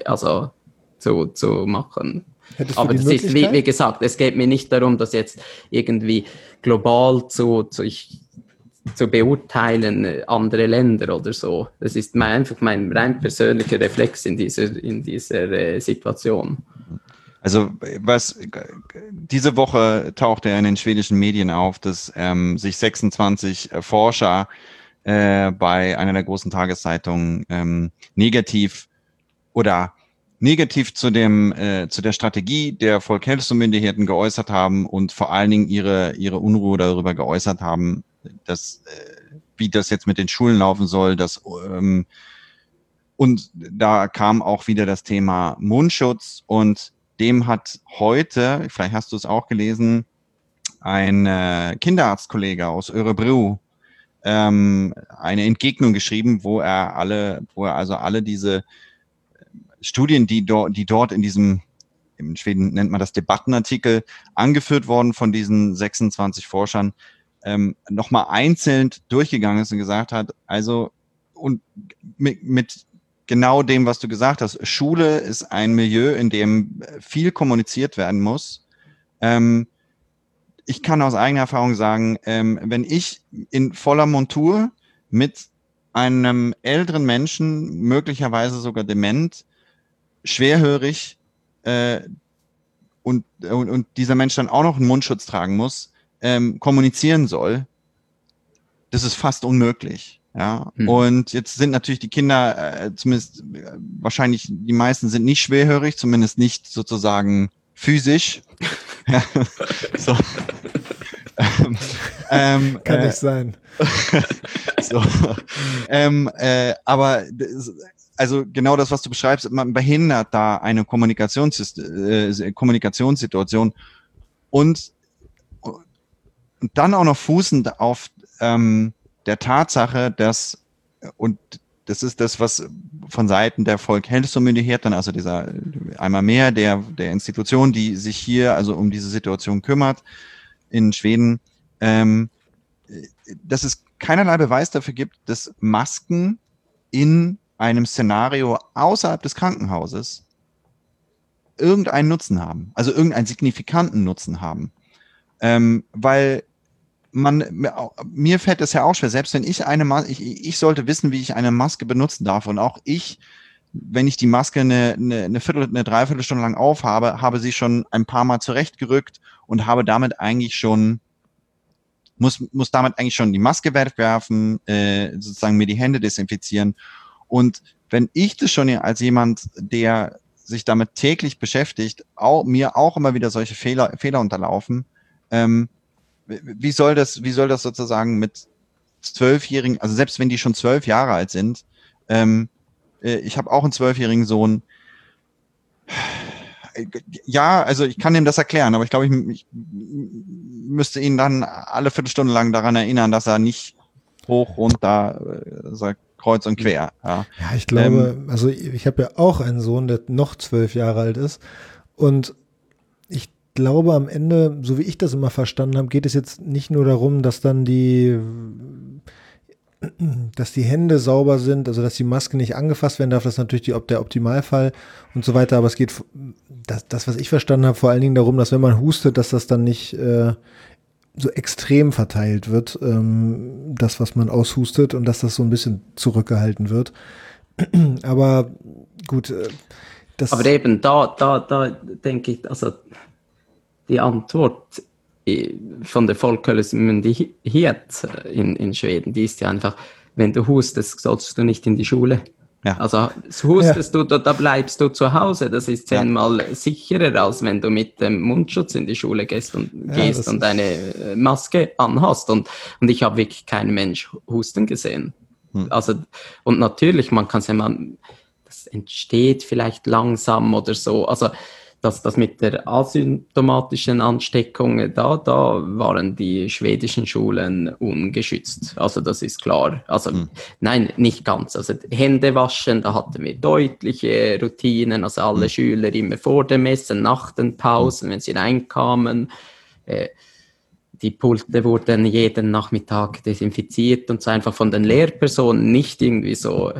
zu machen. Aber das ist, wie gesagt, es geht mir nicht darum, dass jetzt irgendwie global zu beurteilen andere Länder oder so. Das ist einfach mein rein persönlicher Reflex in dieser Situation. Also diese Woche tauchte in den schwedischen Medien auf, dass sich 26 Forscher bei einer der großen Tageszeitungen negativ zu der Strategie der Volkshelsemyndigheten geäußert haben und vor allen Dingen ihre Unruhe darüber geäußert haben, dass wie das jetzt mit den Schulen laufen soll, und da kam auch wieder das Thema Mundschutz, und dem hat heute, vielleicht hast du es auch gelesen, ein Kinderarztkollege aus Örebro eine Entgegnung geschrieben, wo er alle diese Studien, die dort in Schweden nennt man das Debattenartikel, angeführt worden von diesen 26 Forschern, nochmal einzeln durchgegangen ist und gesagt hat, also, und mit genau dem, was du gesagt hast, Schule ist ein Milieu, in dem viel kommuniziert werden muss. Ich kann aus eigener Erfahrung sagen, wenn ich in voller Montur mit einem älteren Menschen, möglicherweise sogar dement, schwerhörig, und dieser Mensch dann auch noch einen Mundschutz tragen muss, kommunizieren soll, das ist fast unmöglich. Ja, und jetzt sind natürlich die Kinder, zumindest wahrscheinlich die meisten sind nicht schwerhörig, zumindest nicht sozusagen physisch. Ja, so. Kann nicht sein. So. Aber also genau das, was du beschreibst, man behindert da eine Kommunikationssituation und dann auch noch fußend auf der Tatsache, dass, und das ist das, was von Seiten der Volkshelsemyndigheten, also dieser einmal mehr der Institution, die sich hier also um diese Situation kümmert in Schweden, dass es keinerlei Beweis dafür gibt, dass Masken in einem Szenario außerhalb des Krankenhauses irgendeinen Nutzen haben, also irgendeinen signifikanten Nutzen haben, weil mir fällt es ja auch schwer, selbst wenn ich ich sollte wissen, wie ich eine Maske benutzen darf, und auch ich wenn ich die Maske eine Dreiviertelstunde lang aufhabe, habe sie schon ein paar Mal zurechtgerückt und habe damit eigentlich schon, muss damit eigentlich schon die Maske wegwerfen, sozusagen mir die Hände desinfizieren. Und wenn ich das schon als jemand, der sich damit täglich beschäftigt, mir auch immer wieder solche Fehler unterlaufen, wie soll das sozusagen mit 12-Jährigen, also selbst wenn die schon 12 Jahre alt sind, ich habe auch einen 12-jährigen Sohn. Ja, also ich kann ihm das erklären, aber ich glaube, ich müsste ihn dann alle Viertelstunde lang daran erinnern, dass er nicht hoch, runter, kreuz und quer. Ja, ja, ich glaube, also ich habe ja auch einen Sohn, der noch 12 Jahre alt ist, und ich glaube am Ende, so wie ich das immer verstanden habe, geht es jetzt nicht nur darum, dass dann die Hände sauber sind, also dass die Maske nicht angefasst werden darf, das ist natürlich der Optimalfall und so weiter, aber es geht, das was ich verstanden habe, vor allen Dingen darum, dass wenn man hustet, dass das dann nicht so extrem verteilt wird, das, was man aushustet, und dass das so ein bisschen zurückgehalten wird. Aber gut, das... Aber eben, da denke ich, also die Antwort von der Folkhälsomyndighet in Schweden, die ist ja einfach, wenn du hustest, sollst du nicht in die Schule. Ja. Also hustest du, da bleibst du zu Hause. Das ist 10-mal sicherer, als wenn du mit dem Mundschutz in die Schule gehst und eine Maske anhast. Und ich habe wirklich keinen Mensch husten gesehen. Also, und natürlich, man kann es ja mal, das entsteht vielleicht langsam oder so. Also das mit der asymptomatischen Ansteckung, da waren die schwedischen Schulen ungeschützt. Also das ist klar. Also nein, nicht ganz. Also Hände waschen, da hatten wir deutliche Routinen. Also alle Schüler immer vor dem Essen, nach den Pausen, wenn sie reinkamen. Die Pulte wurden jeden Nachmittag desinfiziert und so, einfach von den Lehrpersonen, nicht irgendwie so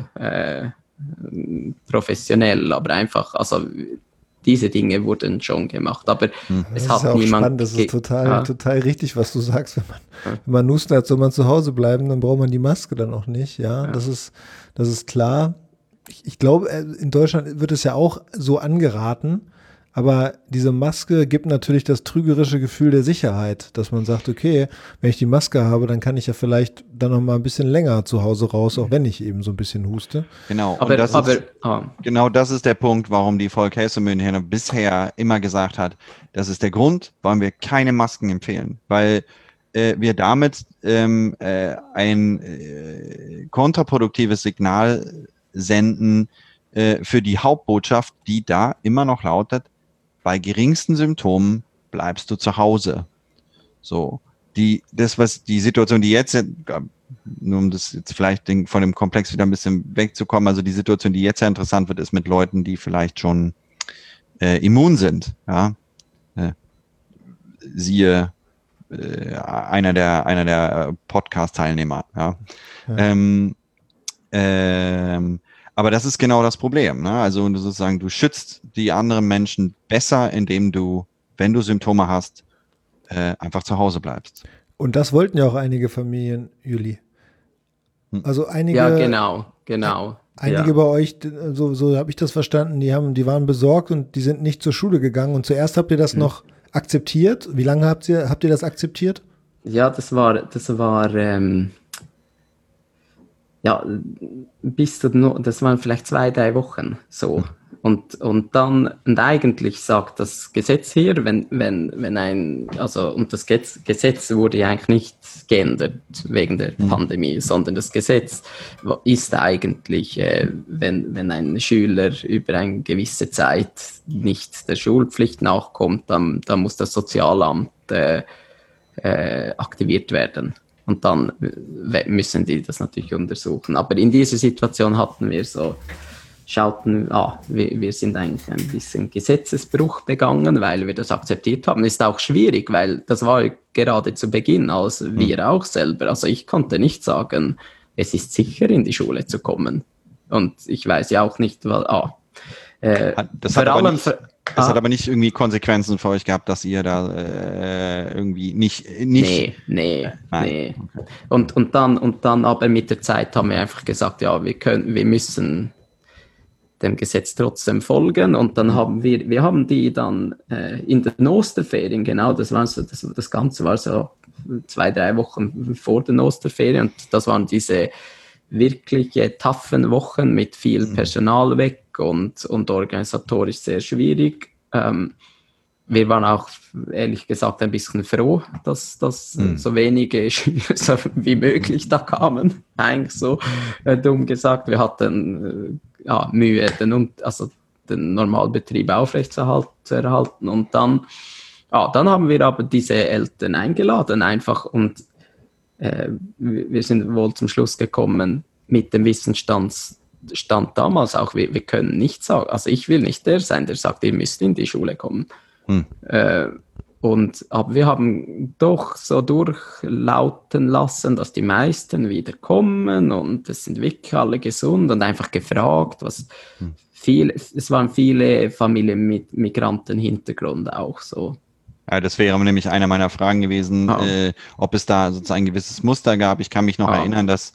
professionell, aber einfach, also diese Dinge wurden schon gemacht, aber es hat auch niemand... Spannend. Das ist total richtig, was du sagst. Wenn man Husten hat, soll man zu Hause bleiben, dann braucht man die Maske dann auch nicht. Ja. Das ist klar. Ich glaube, in Deutschland wird es ja auch so angeraten, aber diese Maske gibt natürlich das trügerische Gefühl der Sicherheit, dass man sagt, okay, wenn ich die Maske habe, dann kann ich ja vielleicht dann noch mal ein bisschen länger zu Hause raus, auch wenn ich eben so ein bisschen huste. Genau, genau das ist der Punkt, warum die Folkhälsomyndighet bisher immer gesagt hat, das ist der Grund, warum wir keine Masken empfehlen, weil wir damit ein kontraproduktives Signal senden für die Hauptbotschaft, die da immer noch lautet: Bei geringsten Symptomen bleibst du zu Hause. So, die Situation, die jetzt, nur um das jetzt vielleicht von dem Komplex wieder ein bisschen wegzukommen, also die Situation, die jetzt ja interessant wird, ist mit Leuten, die vielleicht schon immun sind. Ja? Siehe einer der Podcast-Teilnehmer. Ja? Aber das ist genau das Problem. Ne? Also sozusagen, du schützt die anderen Menschen besser, indem du, wenn du Symptome hast, einfach zu Hause bleibst. Und das wollten ja auch einige Familien, Juli. Also einige. Ja, genau. Einige bei euch, so habe ich das verstanden, die waren besorgt und die sind nicht zur Schule gegangen. Und zuerst habt ihr das noch akzeptiert. Wie lange habt ihr das akzeptiert? Ja, das war das waren vielleicht 2-3 Wochen so. Und eigentlich sagt das Gesetz hier, und das Gesetz wurde ja eigentlich nicht geändert wegen der Pandemie, sondern das Gesetz ist eigentlich, wenn ein Schüler über eine gewisse Zeit nicht der Schulpflicht nachkommt, dann muss das Sozialamt aktiviert werden. Und dann müssen die das natürlich untersuchen. Aber in dieser Situation hatten wir so, wir sind eigentlich ein bisschen Gesetzesbruch begangen, weil wir das akzeptiert haben. Ist auch schwierig, weil das war gerade zu Beginn, als wir auch selber. Also ich konnte nicht sagen, es ist sicher, in die Schule zu kommen. Und ich weiß ja auch nicht, das hat aber nicht irgendwie Konsequenzen für euch gehabt, dass ihr da irgendwie nicht. Nee. Okay. Und dann aber mit der Zeit haben wir einfach gesagt, ja, wir müssen dem Gesetz trotzdem folgen. Und dann haben wir haben die dann in den Osterferien, genau, das Ganze war so 2-3 Wochen vor den Osterferien, und das waren diese wirkliche taffen Wochen mit viel Personal weg und organisatorisch sehr schwierig. Wir waren auch, ehrlich gesagt, ein bisschen froh, dass so wenige Schüler wie möglich da kamen. Eigentlich so dumm gesagt. Wir hatten Mühe, den Normalbetrieb aufrechtzuerhalten. Und dann haben wir aber diese Eltern eingeladen einfach, und wir sind wohl zum Schluss gekommen mit dem Wissensstand damals auch, wir können nicht sagen, also ich will nicht der sein, der sagt, ihr müsst in die Schule kommen. Aber wir haben doch so durchlauten lassen, dass die meisten wieder kommen, und es sind wirklich alle gesund, und einfach gefragt, es waren viele Familien mit Migrantenhintergrund auch so. Ja, das wäre nämlich eine meiner Fragen gewesen, ob es da sozusagen ein gewisses Muster gab. Ich kann mich noch erinnern, dass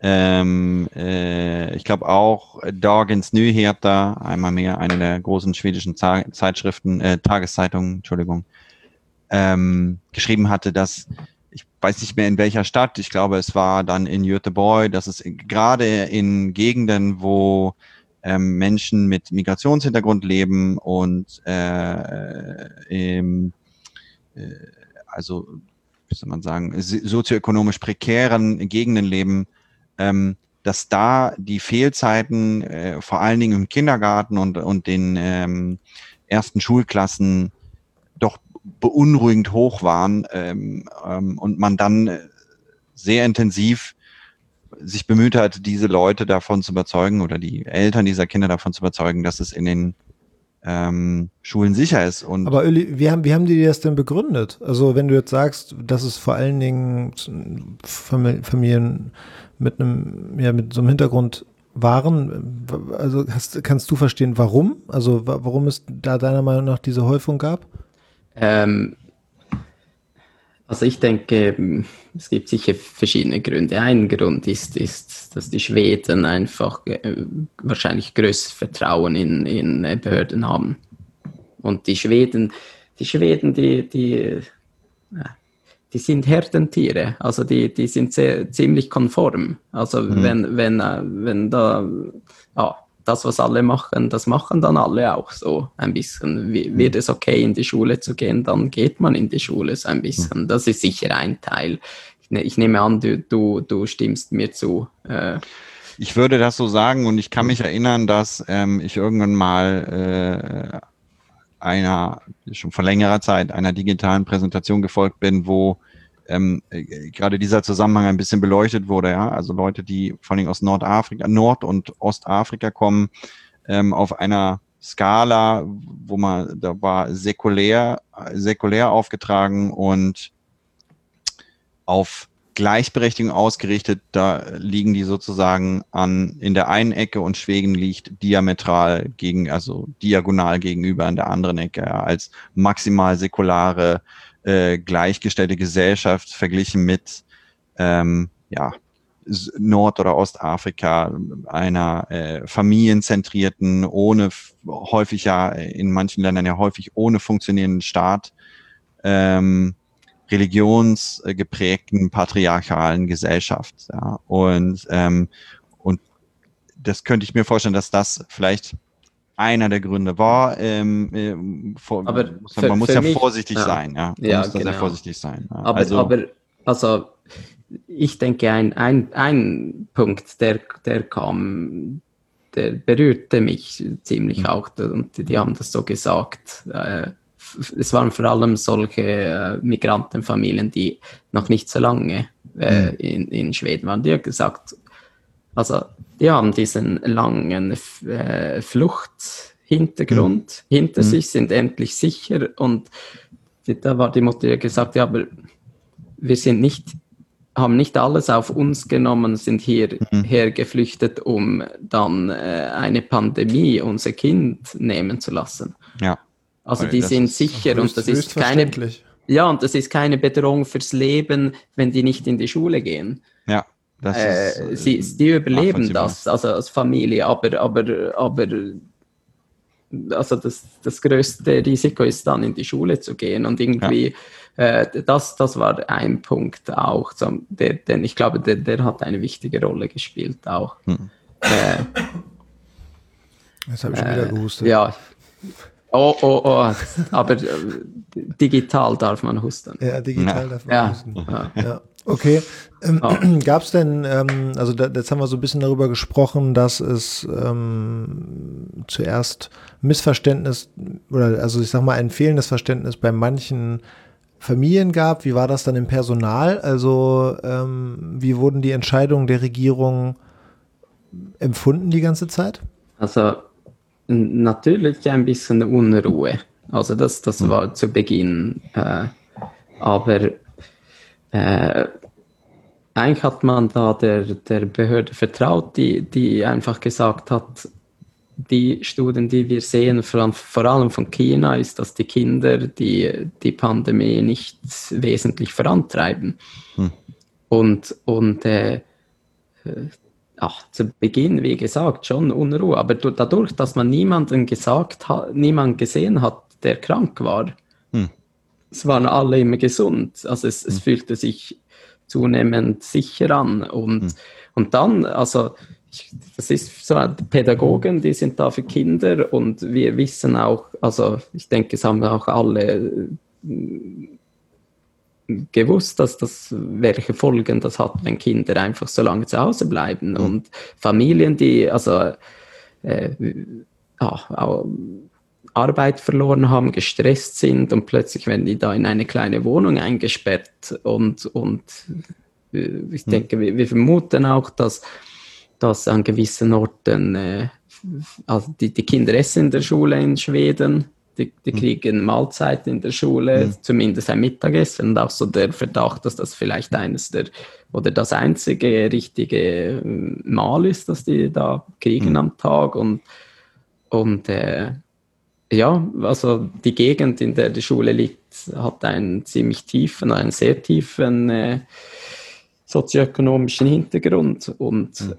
ich glaube auch Dagens Nyheter, einmal mehr eine der großen schwedischen Tageszeitungen, Entschuldigung, geschrieben hatte, dass, ich weiß nicht mehr in welcher Stadt, ich glaube es war dann in Göteborg, dass es gerade in Gegenden, wo Menschen mit Migrationshintergrund leben und also, wie soll man sagen, sozioökonomisch prekären Gegenden leben, dass da die Fehlzeiten vor allen Dingen im Kindergarten und den ersten Schulklassen doch beunruhigend hoch waren, und man dann sehr intensiv sich bemüht hat, diese Leute davon zu überzeugen, oder die Eltern dieser Kinder davon zu überzeugen, dass es in den Schulen sicher ist. Aber Uli, wie haben die das denn begründet? Also wenn du jetzt sagst, dass es vor allen Dingen Familien mit so einem Hintergrund waren, also kannst du verstehen, warum? Also warum es da deiner Meinung nach diese Häufung gab? Also ich denke, es gibt sicher verschiedene Gründe. Ein Grund ist, dass die Schweden einfach wahrscheinlich größeres Vertrauen in Behörden haben. Und die Schweden, die sind Herdentiere, also die sind ziemlich konform. Also wenn da das, was alle machen, das machen dann alle auch so ein bisschen. Wird es okay, in die Schule zu gehen, dann geht man in die Schule so ein bisschen. Das ist sicher ein Teil. Ich nehme an, du stimmst mir zu. Ich würde das so sagen, und ich kann mich erinnern, dass ich irgendwann mal schon vor längerer Zeit einer digitalen Präsentation gefolgt bin, wo gerade dieser Zusammenhang ein bisschen beleuchtet wurde, ja, also Leute, die vor allem aus Nord- und Ostafrika kommen, auf einer Skala, da war säkulär aufgetragen und auf Gleichberechtigung ausgerichtet, da liegen die sozusagen in der einen Ecke, und Schweden liegt diagonal gegenüber an der anderen Ecke, ja, als maximal säkulare gleichgestellte Gesellschaft verglichen mit Nord- oder Ostafrika, einer familienzentrierten, häufig in manchen Ländern ja häufig ohne funktionierenden Staat, religionsgeprägten patriarchalen Gesellschaft. Ja. Und das könnte ich mir vorstellen, dass das vielleicht einer der Gründe war. Man muss ja vorsichtig sein. Ja, man muss da sehr vorsichtig sein. Ja. Aber ich denke, ein Punkt, der kam, der berührte mich ziemlich auch, und die haben das so gesagt. Es waren vor allem solche Migrantenfamilien, die noch nicht so lange in Schweden waren. Die haben gesagt, also die haben diesen langen Fluchthintergrund hinter sich, sind endlich sicher, und da war die Mutter gesagt, ja, aber wir haben nicht alles auf uns genommen, sind hierher geflüchtet, um dann eine Pandemie unser Kind nehmen zu lassen. Ja. Also die sind sicher, und das ist keine Bedrohung fürs Leben, wenn die nicht in die Schule gehen. Ja. Sie überleben das, also als Familie, aber also das größte Risiko ist dann in die Schule zu gehen und irgendwie das war ein Punkt auch, denn ich glaube, der hat eine wichtige Rolle gespielt auch. Jetzt habe ich schon wieder gehustet. Ja. Oh, aber digital darf man husten. Ja, digital darf man husten. Ja. Okay. Gab es denn, also jetzt haben wir so ein bisschen darüber gesprochen, dass es zuerst Missverständnis oder also ich sag mal ein fehlendes Verständnis bei manchen Familien gab. Wie war das dann im Personal? Also wie wurden die Entscheidungen der Regierung empfunden die ganze Zeit? Also natürlich ein bisschen Unruhe. Also das war zu Beginn. Aber eigentlich hat man da der Behörde vertraut, die einfach gesagt hat, die Studien, die wir sehen, vor allem von China, ist, dass die Kinder die Pandemie nicht wesentlich vorantreiben. Und zu Beginn, wie gesagt, schon Unruhe. Aber dadurch, dass man niemanden gesehen hat, der krank war, es waren alle immer gesund. Also es fühlte sich zunehmend sicher an. Und dann, also das ist so, Pädagogen, die sind da für Kinder und wir wissen auch, also ich denke, es haben auch alle gewusst, welche Folgen das hat, wenn Kinder einfach so lange zu Hause bleiben und Familien, die also Arbeit verloren haben, gestresst sind und plötzlich werden die da in eine kleine Wohnung eingesperrt und ich denke, wir vermuten auch, dass an gewissen Orten, also die Kinder essen in der Schule in Schweden, die kriegen Mahlzeit in der Schule, zumindest ein Mittagessen und auch so der Verdacht, dass das vielleicht das einzige richtige Mahl ist, das die da kriegen am Tag und also die Gegend, in der die Schule liegt, hat einen sehr tiefen sozioökonomischen Hintergrund und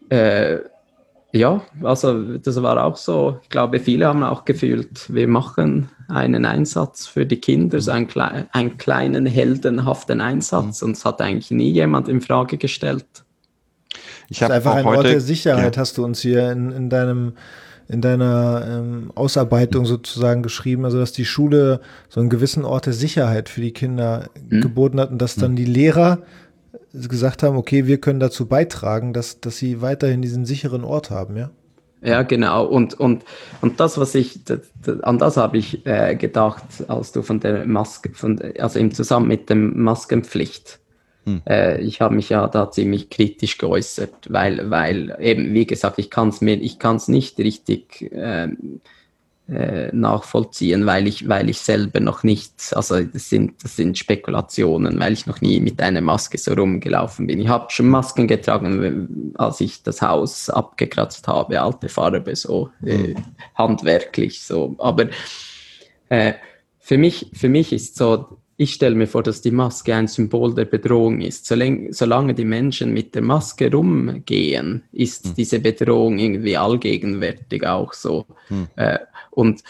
also das war auch so, ich glaube, viele haben auch gefühlt, wir machen einen Einsatz für die Kinder, so einen kleinen, heldenhaften Einsatz und es hat eigentlich nie jemand in Frage gestellt. Ich habe einfach ein Ort der Sicherheit, hast du uns hier in deiner Ausarbeitung sozusagen geschrieben, also dass die Schule so einen gewissen Ort der Sicherheit für die Kinder geboten hat und dass dann die Lehrer gesagt haben, okay, wir können dazu beitragen, dass sie weiterhin diesen sicheren Ort haben, ja? Ja, genau. Und das, an das habe ich gedacht, als du von der Maske, also im Zusammenhang mit der Maskenpflicht. Ich habe mich ja da ziemlich kritisch geäußert, weil eben, wie gesagt, ich kann es nicht richtig nachvollziehen, weil ich selber noch nicht, also das sind Spekulationen, weil ich noch nie mit einer Maske so rumgelaufen bin. Ich habe schon Masken getragen, als ich das Haus abgekratzt habe, alte Farbe, so handwerklich so. Aber für mich ist so, ich stelle mir vor, dass die Maske ein Symbol der Bedrohung ist. Solange die Menschen mit der Maske rumgehen, ist diese Bedrohung irgendwie allgegenwärtig auch so. Und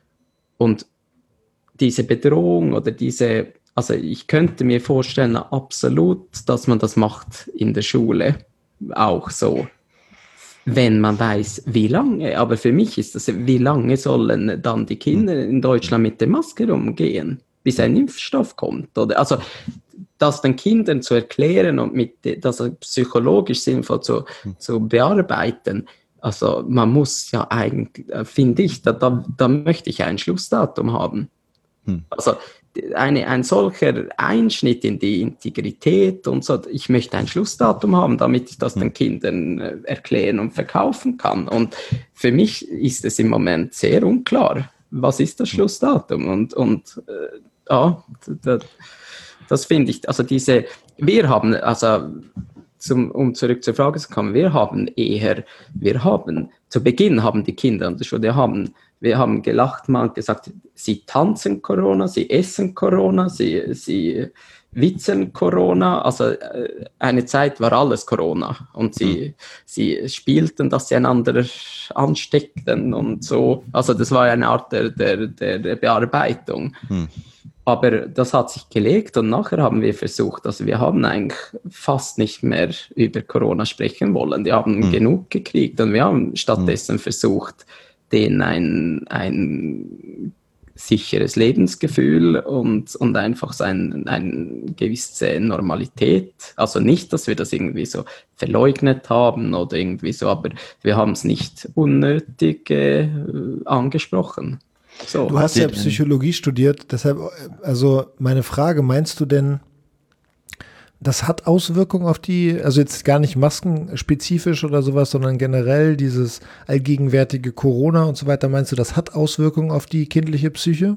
diese Bedrohung oder also ich könnte mir vorstellen, absolut, dass man das macht in der Schule auch so, wenn man weiß, wie lange. Aber für mich ist das, wie lange sollen dann die Kinder in Deutschland mit der Maske rumgehen, bis ein Impfstoff kommt? Oder, also das den Kindern zu erklären und das psychologisch sinnvoll zu bearbeiten. Also man muss ja eigentlich, finde ich, da möchte ich ein Schlussdatum haben. Also ein solcher Einschnitt in die Integrität und so, ich möchte ein Schlussdatum haben, damit ich das den Kindern erklären und verkaufen kann. Und für mich ist es im Moment sehr unklar, was ist das Schlussdatum? Das finde ich, also wir haben, also um zurück zur Frage zu kommen, zu Beginn haben die Kinder an der Schule, wir haben gelacht, man hat gesagt, sie tanzen Corona, sie essen Corona, sie Witzeln-Corona, also eine Zeit war alles Corona und sie spielten, dass sie einander ansteckten und so. Also das war eine Art der Bearbeitung. Aber das hat sich gelegt und nachher haben wir versucht, also wir haben eigentlich fast nicht mehr über Corona sprechen wollen. Die haben genug gekriegt und wir haben stattdessen versucht, denen ein sicheres Lebensgefühl und einfach eine gewisse Normalität. Also nicht, dass wir das irgendwie so verleugnet haben oder irgendwie so, aber wir haben es nicht unnötig angesprochen. So. Du hast ja Psychologie studiert, deshalb, also meine Frage, meinst du denn, das hat Auswirkungen auf die, also jetzt gar nicht maskenspezifisch oder sowas, sondern generell dieses allgegenwärtige Corona und so weiter, meinst du, das hat Auswirkungen auf die kindliche Psyche?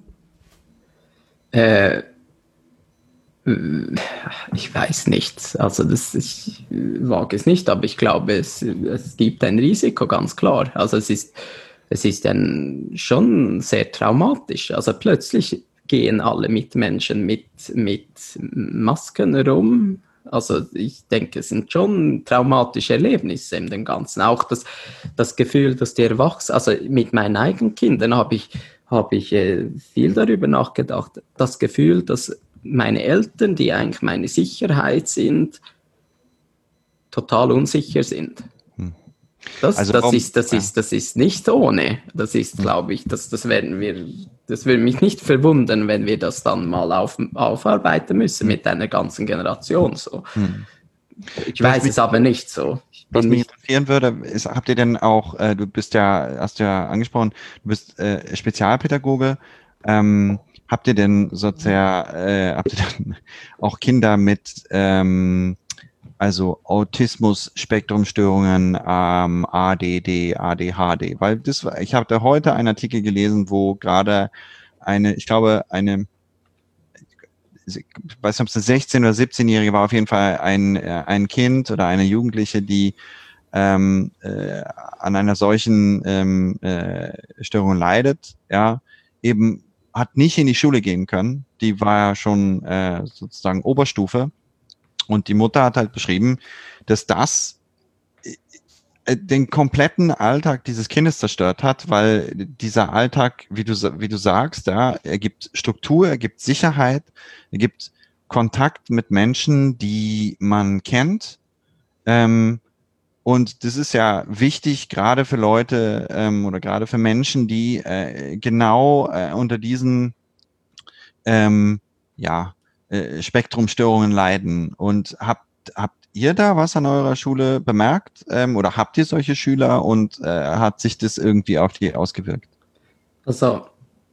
Ich weiß nicht. Also ich wage es nicht, aber ich glaube, es gibt ein Risiko, ganz klar. Also es ist dann schon sehr traumatisch. Also plötzlich gehen alle Mitmenschen mit Masken rum. Also ich denke, es sind schon traumatische Erlebnisse in dem Ganzen. Auch das Gefühl, dass die Erwachsenen, also mit meinen eigenen Kindern habe ich viel darüber nachgedacht. Das Gefühl, dass meine Eltern, die eigentlich meine Sicherheit sind, total unsicher sind. Das ist nicht ohne. Das ist, glaube ich, das würde mich nicht verwundern, wenn wir das dann mal aufarbeiten müssen mit einer ganzen Generation. So. Ich weiß es aber nicht so. Was mich interessieren würde, ist, habt ihr denn auch, hast ja angesprochen, du bist Spezialpädagoge, habt ihr denn sozusagen, habt ihr dann auch Kinder mit also Autismus-Spektrumstörungen, ADD, ADHD, weil ich habe da heute einen Artikel gelesen, wo gerade ich weiß nicht, ob es eine 16- oder 17-Jährige war, auf jeden Fall ein Kind oder eine Jugendliche, die an einer solchen Störung leidet, ja, eben hat nicht in die Schule gehen können, die war ja schon sozusagen Oberstufe. Und die Mutter hat halt beschrieben, dass das den kompletten Alltag dieses Kindes zerstört hat, weil dieser Alltag, wie du sagst, ja, er gibt Struktur, er gibt Sicherheit, er gibt Kontakt mit Menschen, die man kennt. Und das ist ja wichtig, gerade für Leute oder gerade für Menschen, die genau unter diesen Spektrumstörungen leiden. Und habt ihr da was an eurer Schule bemerkt oder habt ihr solche Schüler und hat sich das irgendwie auf die ausgewirkt? Also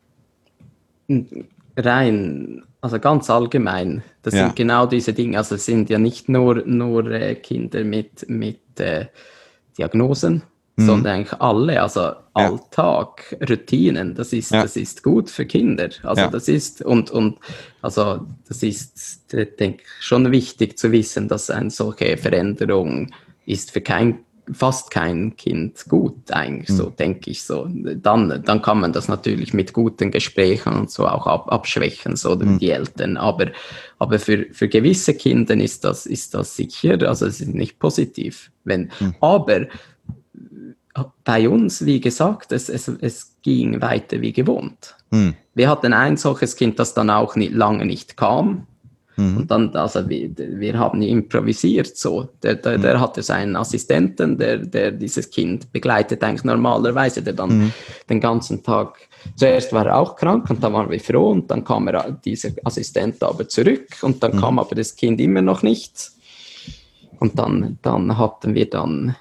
ganz allgemein, das sind genau diese Dinge, also es sind ja nicht nur Kinder mit Diagnosen, sondern eigentlich alle, also Alltag, Routinen, das ist gut für Kinder. Also das ist das ist, denke ich, schon wichtig zu wissen, dass eine solche Veränderung ist für fast kein Kind gut, eigentlich so, denke ich so. Dann kann man das natürlich mit guten Gesprächen und so auch abschwächen, so die Eltern. Aber für gewisse Kinder ist das sicher, also es ist nicht positiv. Aber bei uns, wie gesagt, es ging weiter wie gewohnt. Wir hatten ein solches Kind, das dann auch lange nicht kam. Und dann, also wir haben improvisiert so. Der hatte seinen Assistenten, der dieses Kind begleitet eigentlich normalerweise, der dann den ganzen Tag, zuerst war er auch krank und dann waren wir froh und dann kam dieser Assistent aber zurück und dann kam aber das Kind immer noch nicht. Und dann hatten wir dann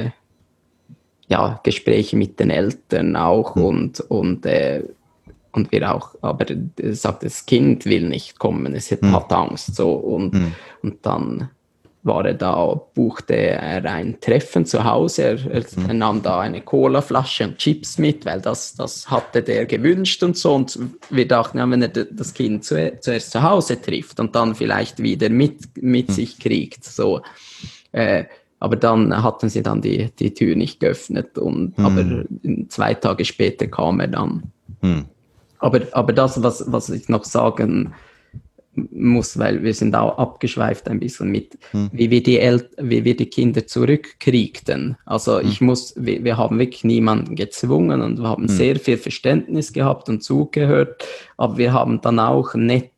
Gespräche mit den Eltern auch und wir auch, aber er sagt, das Kind will nicht kommen, es hat Angst, so, und dann buchte er ein Treffen zu Hause, er nahm da eine Colaflasche und Chips mit, weil das hatte der gewünscht und so, und wir dachten, ja, wenn er das Kind zuerst zu Hause trifft und dann vielleicht wieder mit sich kriegt, so, aber dann hatten sie dann die Tür nicht geöffnet aber 2 Tage später kam er dann. Aber das, was ich noch sagen muss, weil wir sind auch abgeschweift ein bisschen mit, wie wir die Kinder zurückkriegten. Also wir haben wirklich niemanden gezwungen und wir haben sehr viel Verständnis gehabt und zugehört, aber wir haben dann auch nicht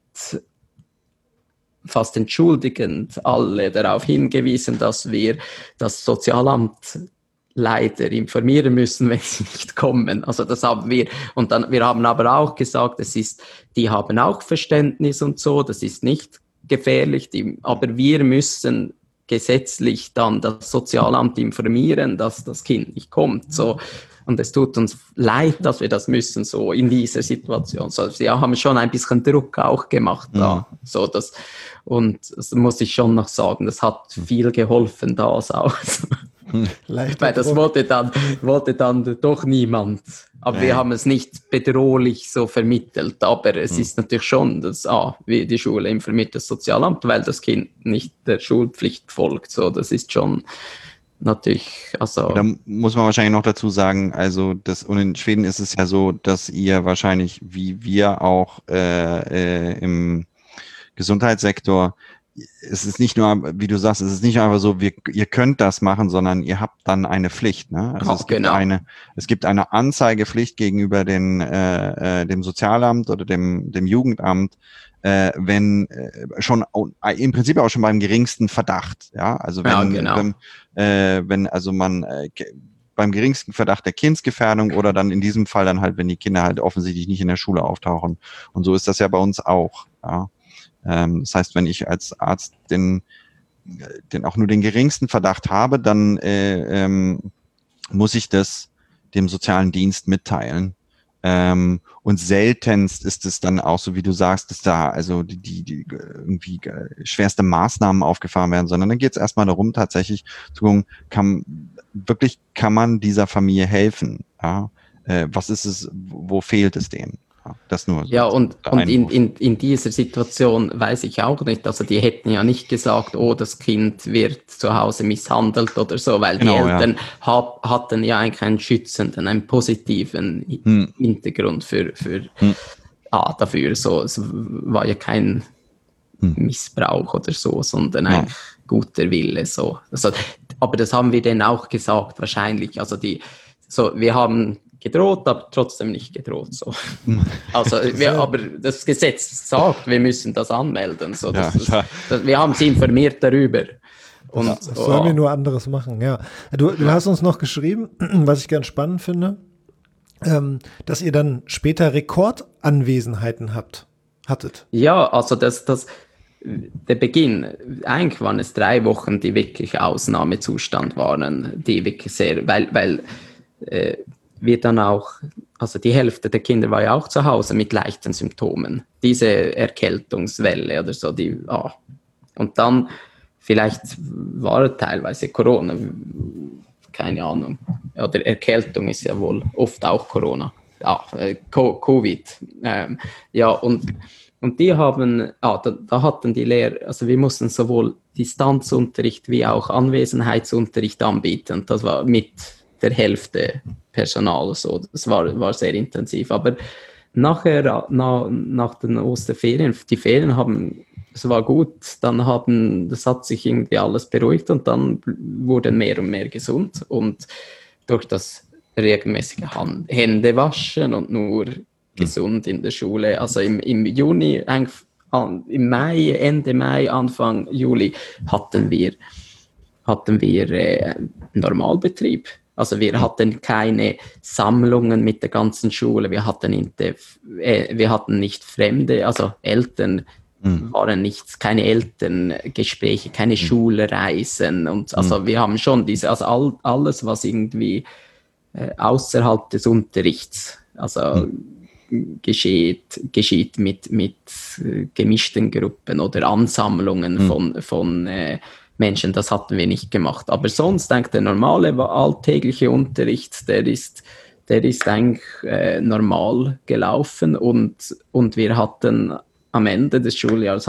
fast entschuldigend alle darauf hingewiesen, dass wir das Sozialamt leider informieren müssen, wenn sie nicht kommen. Also das haben wir. Und dann, wir haben aber auch gesagt, die haben auch Verständnis und so, das ist nicht gefährlich, aber wir müssen gesetzlich dann das Sozialamt informieren, dass das Kind nicht kommt. So. Und es tut uns leid, dass wir das müssen, so in dieser Situation. So, sie haben schon ein bisschen Druck auch gemacht da. So, und das muss ich schon noch sagen, das hat viel geholfen, das auch. Weil das wollte dann doch niemand. Aber wir haben es nicht bedrohlich so vermittelt. Aber es ist natürlich schon, dass wie die Schule informiert das Sozialamt, weil das Kind nicht der Schulpflicht folgt. So, das ist schon natürlich, also. Da muss man wahrscheinlich noch dazu sagen, also und in Schweden ist es ja so, dass ihr wahrscheinlich, wie wir auch im Gesundheitssektor, es ist nicht nur, wie du sagst, es ist nicht einfach so, ihr könnt das machen, sondern ihr habt dann eine Pflicht. Ne? Also es gibt eine Anzeigepflicht gegenüber dem Sozialamt oder dem Jugendamt, wenn schon im Prinzip auch schon beim geringsten Verdacht. Ja, also wenn also man beim geringsten Verdacht der Kindsgefährdung oder dann in diesem Fall dann halt, wenn die Kinder halt offensichtlich nicht in der Schule auftauchen. Und so ist das ja bei uns auch. Ja. Das heißt, wenn ich als Arzt auch nur den geringsten Verdacht habe, dann muss ich das dem sozialen Dienst mitteilen. Und seltenst ist es dann auch so, wie du sagst, dass da also die irgendwie schwerste Maßnahmen aufgefahren werden, sondern dann geht es erstmal darum, tatsächlich zu gucken, kann man dieser Familie helfen? Ja? Was ist es, wo fehlt es denen? Das nur so. Ja, und in dieser Situation weiß ich auch nicht, also die hätten ja nicht gesagt, oh, das Kind wird zu Hause misshandelt oder so, weil die Eltern hatten ja eigentlich einen schützenden, einen positiven Hintergrund dafür. So, es war ja kein Missbrauch oder so, sondern eigentlich guter Wille. So. Also, aber das haben wir denen auch gesagt, wahrscheinlich. Also wir haben gedroht, aber trotzdem nicht gedroht. So. Also, aber das Gesetz sagt, wir müssen das anmelden. So, wir haben sie informiert darüber. Und, was sollen wir nur anderes machen? Ja. Du hast uns noch geschrieben, was ich ganz spannend finde, dass ihr dann später Rekordanwesenheiten hattet. Ja, also der Beginn, eigentlich waren es 3 Wochen, die wirklich Ausnahmezustand waren, die wirklich sehr, weil wir dann auch, also die Hälfte der Kinder war ja auch zu Hause mit leichten Symptomen. Diese Erkältungswelle oder so, und dann vielleicht war teilweise Corona, keine Ahnung. Oder Erkältung ist ja wohl oft auch Corona. Covid. Und die haben, da hatten die Lehrer, also wir mussten sowohl Distanzunterricht wie auch Anwesenheitsunterricht anbieten. Das war mit der Hälfte Personal, so. Das war sehr intensiv. Aber nachher, nach den Osterferien, die Ferien es war gut, das hat sich irgendwie alles beruhigt und dann wurden mehr und mehr gesund und durch das regelmäßige Händewaschen und nur gesund in der Schule. Also im Juni, im Mai, Ende Mai, Anfang Juli hatten wir Normalbetrieb. Also wir hatten keine Sammlungen mit der ganzen Schule, wir hatten nicht Fremde, also Eltern waren keine Elterngespräche, keine Schulreisen und also wir haben schon alles, was irgendwie außerhalb des Unterrichts, also geschieht mit gemischten Gruppen oder Ansammlungen von Menschen, das hatten wir nicht gemacht. Aber sonst, der normale, alltägliche Unterricht, der ist eigentlich normal gelaufen und wir hatten am Ende des Schuljahres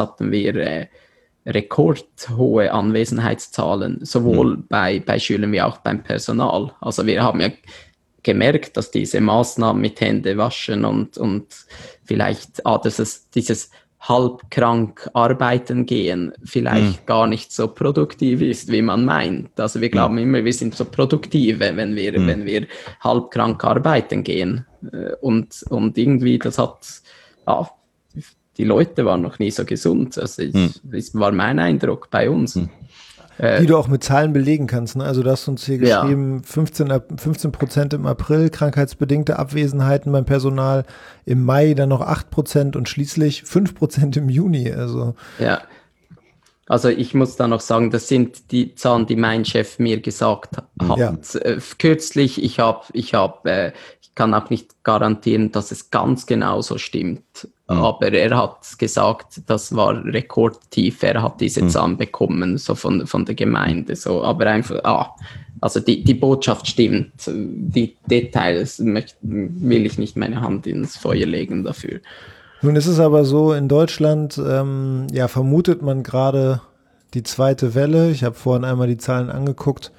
rekordhohe Anwesenheitszahlen, sowohl bei Schülern wie auch beim Personal. Also wir haben ja gemerkt, dass diese Maßnahmen mit Hände waschen und vielleicht dieses halbkrank arbeiten gehen vielleicht gar nicht so produktiv ist, wie man meint. Also wir glauben immer, wir sind so produktiv, wenn wir halbkrank arbeiten gehen. Und irgendwie, das hat, die Leute waren noch nie so gesund. Also das war mein Eindruck bei uns. Die du auch mit Zahlen belegen kannst. Ne? Also du hast uns hier geschrieben, 15% im April, krankheitsbedingte Abwesenheiten beim Personal, im Mai dann noch 8% und schließlich 5% im Juni. Also. Ja, also ich muss da noch sagen, das sind die Zahlen, die mein Chef mir gesagt hat. Ja. Kürzlich, ich kann auch nicht garantieren, dass es ganz genau so stimmt. Aber er hat gesagt, das war rekordtief. Er hat diese Zahlen bekommen, so von der Gemeinde. So. Aber einfach, also die Botschaft stimmt. Die Details will ich nicht meine Hand ins Feuer legen dafür. Nun ist es aber so, in Deutschland vermutet man gerade die zweite Welle. Ich habe vorhin einmal die Zahlen angeguckt.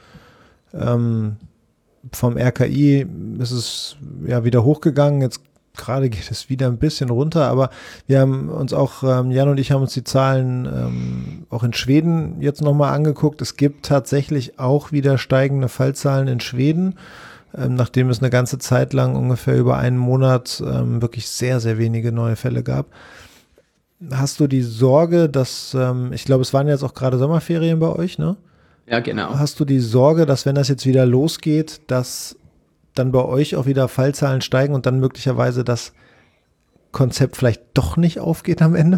Vom RKI ist es wieder hochgegangen. Jetzt gerade geht es wieder ein bisschen runter, aber wir haben uns auch, Jan und ich haben uns die Zahlen auch in Schweden jetzt nochmal angeguckt. Es gibt tatsächlich auch wieder steigende Fallzahlen in Schweden, nachdem es eine ganze Zeit lang ungefähr über einen Monat wirklich sehr, sehr wenige neue Fälle gab. Hast du die Sorge, dass, ich glaube, es waren jetzt auch gerade Sommerferien bei euch, ne? Ja, genau. Hast du die Sorge, dass wenn das jetzt wieder losgeht, dass dann bei euch auch wieder Fallzahlen steigen und dann möglicherweise das Konzept vielleicht doch nicht aufgeht am Ende?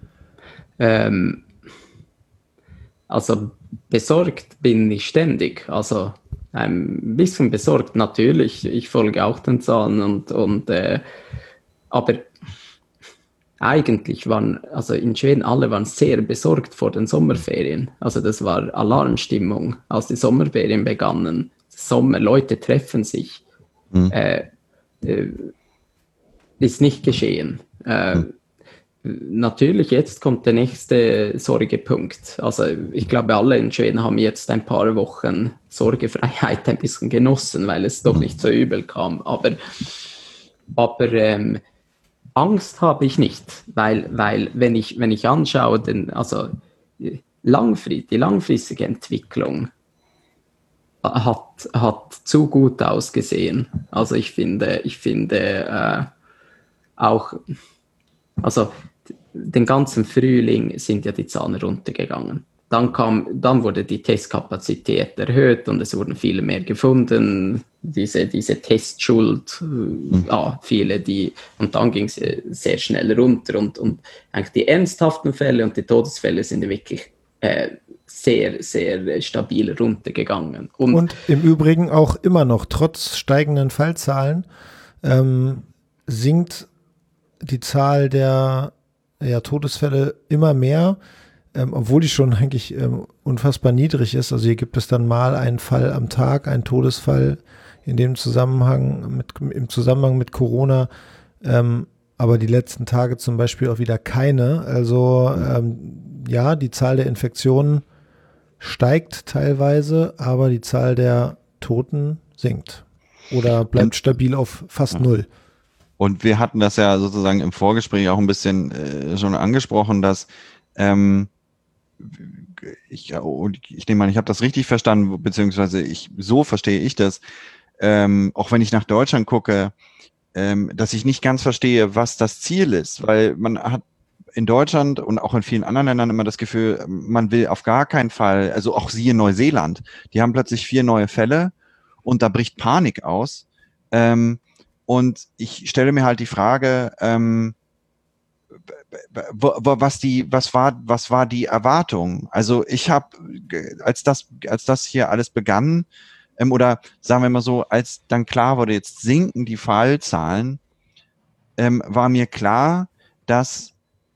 Also besorgt bin ich ständig. Also ein bisschen besorgt natürlich. Ich folge auch den Zahlen aber eigentlich also in Schweden alle waren sehr besorgt vor den Sommerferien. Also das war Alarmstimmung, als die Sommerferien begannen. Leute treffen sich. Ist nicht geschehen. Natürlich, jetzt kommt der nächste Sorgepunkt. Also ich glaube, alle in Schweden haben jetzt ein paar Wochen Sorgefreiheit ein bisschen genossen, weil es doch nicht so übel kam. Aber Angst habe ich nicht, weil wenn ich anschaue, die langfristige Entwicklung hat zu gut ausgesehen. Also ich finde auch, also den ganzen Frühling sind ja die Zahlen runtergegangen. Dann wurde die Testkapazität erhöht und es wurden viele mehr gefunden. Diese Testschuld, viele, und dann ging es sehr schnell runter und eigentlich die ernsthaften Fälle und die Todesfälle sind wirklich sehr, sehr stabil runtergegangen. Und im Übrigen auch immer noch, trotz steigenden Fallzahlen, sinkt die Zahl der Todesfälle immer mehr, obwohl die schon eigentlich unfassbar niedrig ist. Also hier gibt es dann mal einen Fall am Tag, einen Todesfall in dem Zusammenhang mit Corona, aber die letzten Tage zum Beispiel auch wieder keine. Also die Zahl der Infektionen steigt teilweise, aber die Zahl der Toten sinkt oder bleibt stabil auf fast null. Und wir hatten das ja sozusagen im Vorgespräch auch ein bisschen schon angesprochen, dass ich nehme an, ich habe das richtig verstanden, beziehungsweise so verstehe ich das, auch wenn ich nach Deutschland gucke, dass ich nicht ganz verstehe, was das Ziel ist, weil man hat in Deutschland und auch in vielen anderen Ländern immer das Gefühl, man will auf gar keinen Fall, also auch siehe Neuseeland, die haben plötzlich 4 neue Fälle und da bricht Panik aus. Und ich stelle mir halt die Frage, was war die Erwartung? Also ich habe, als das hier alles begann, oder sagen wir mal so, als dann klar wurde, jetzt sinken die Fallzahlen, war mir klar, dass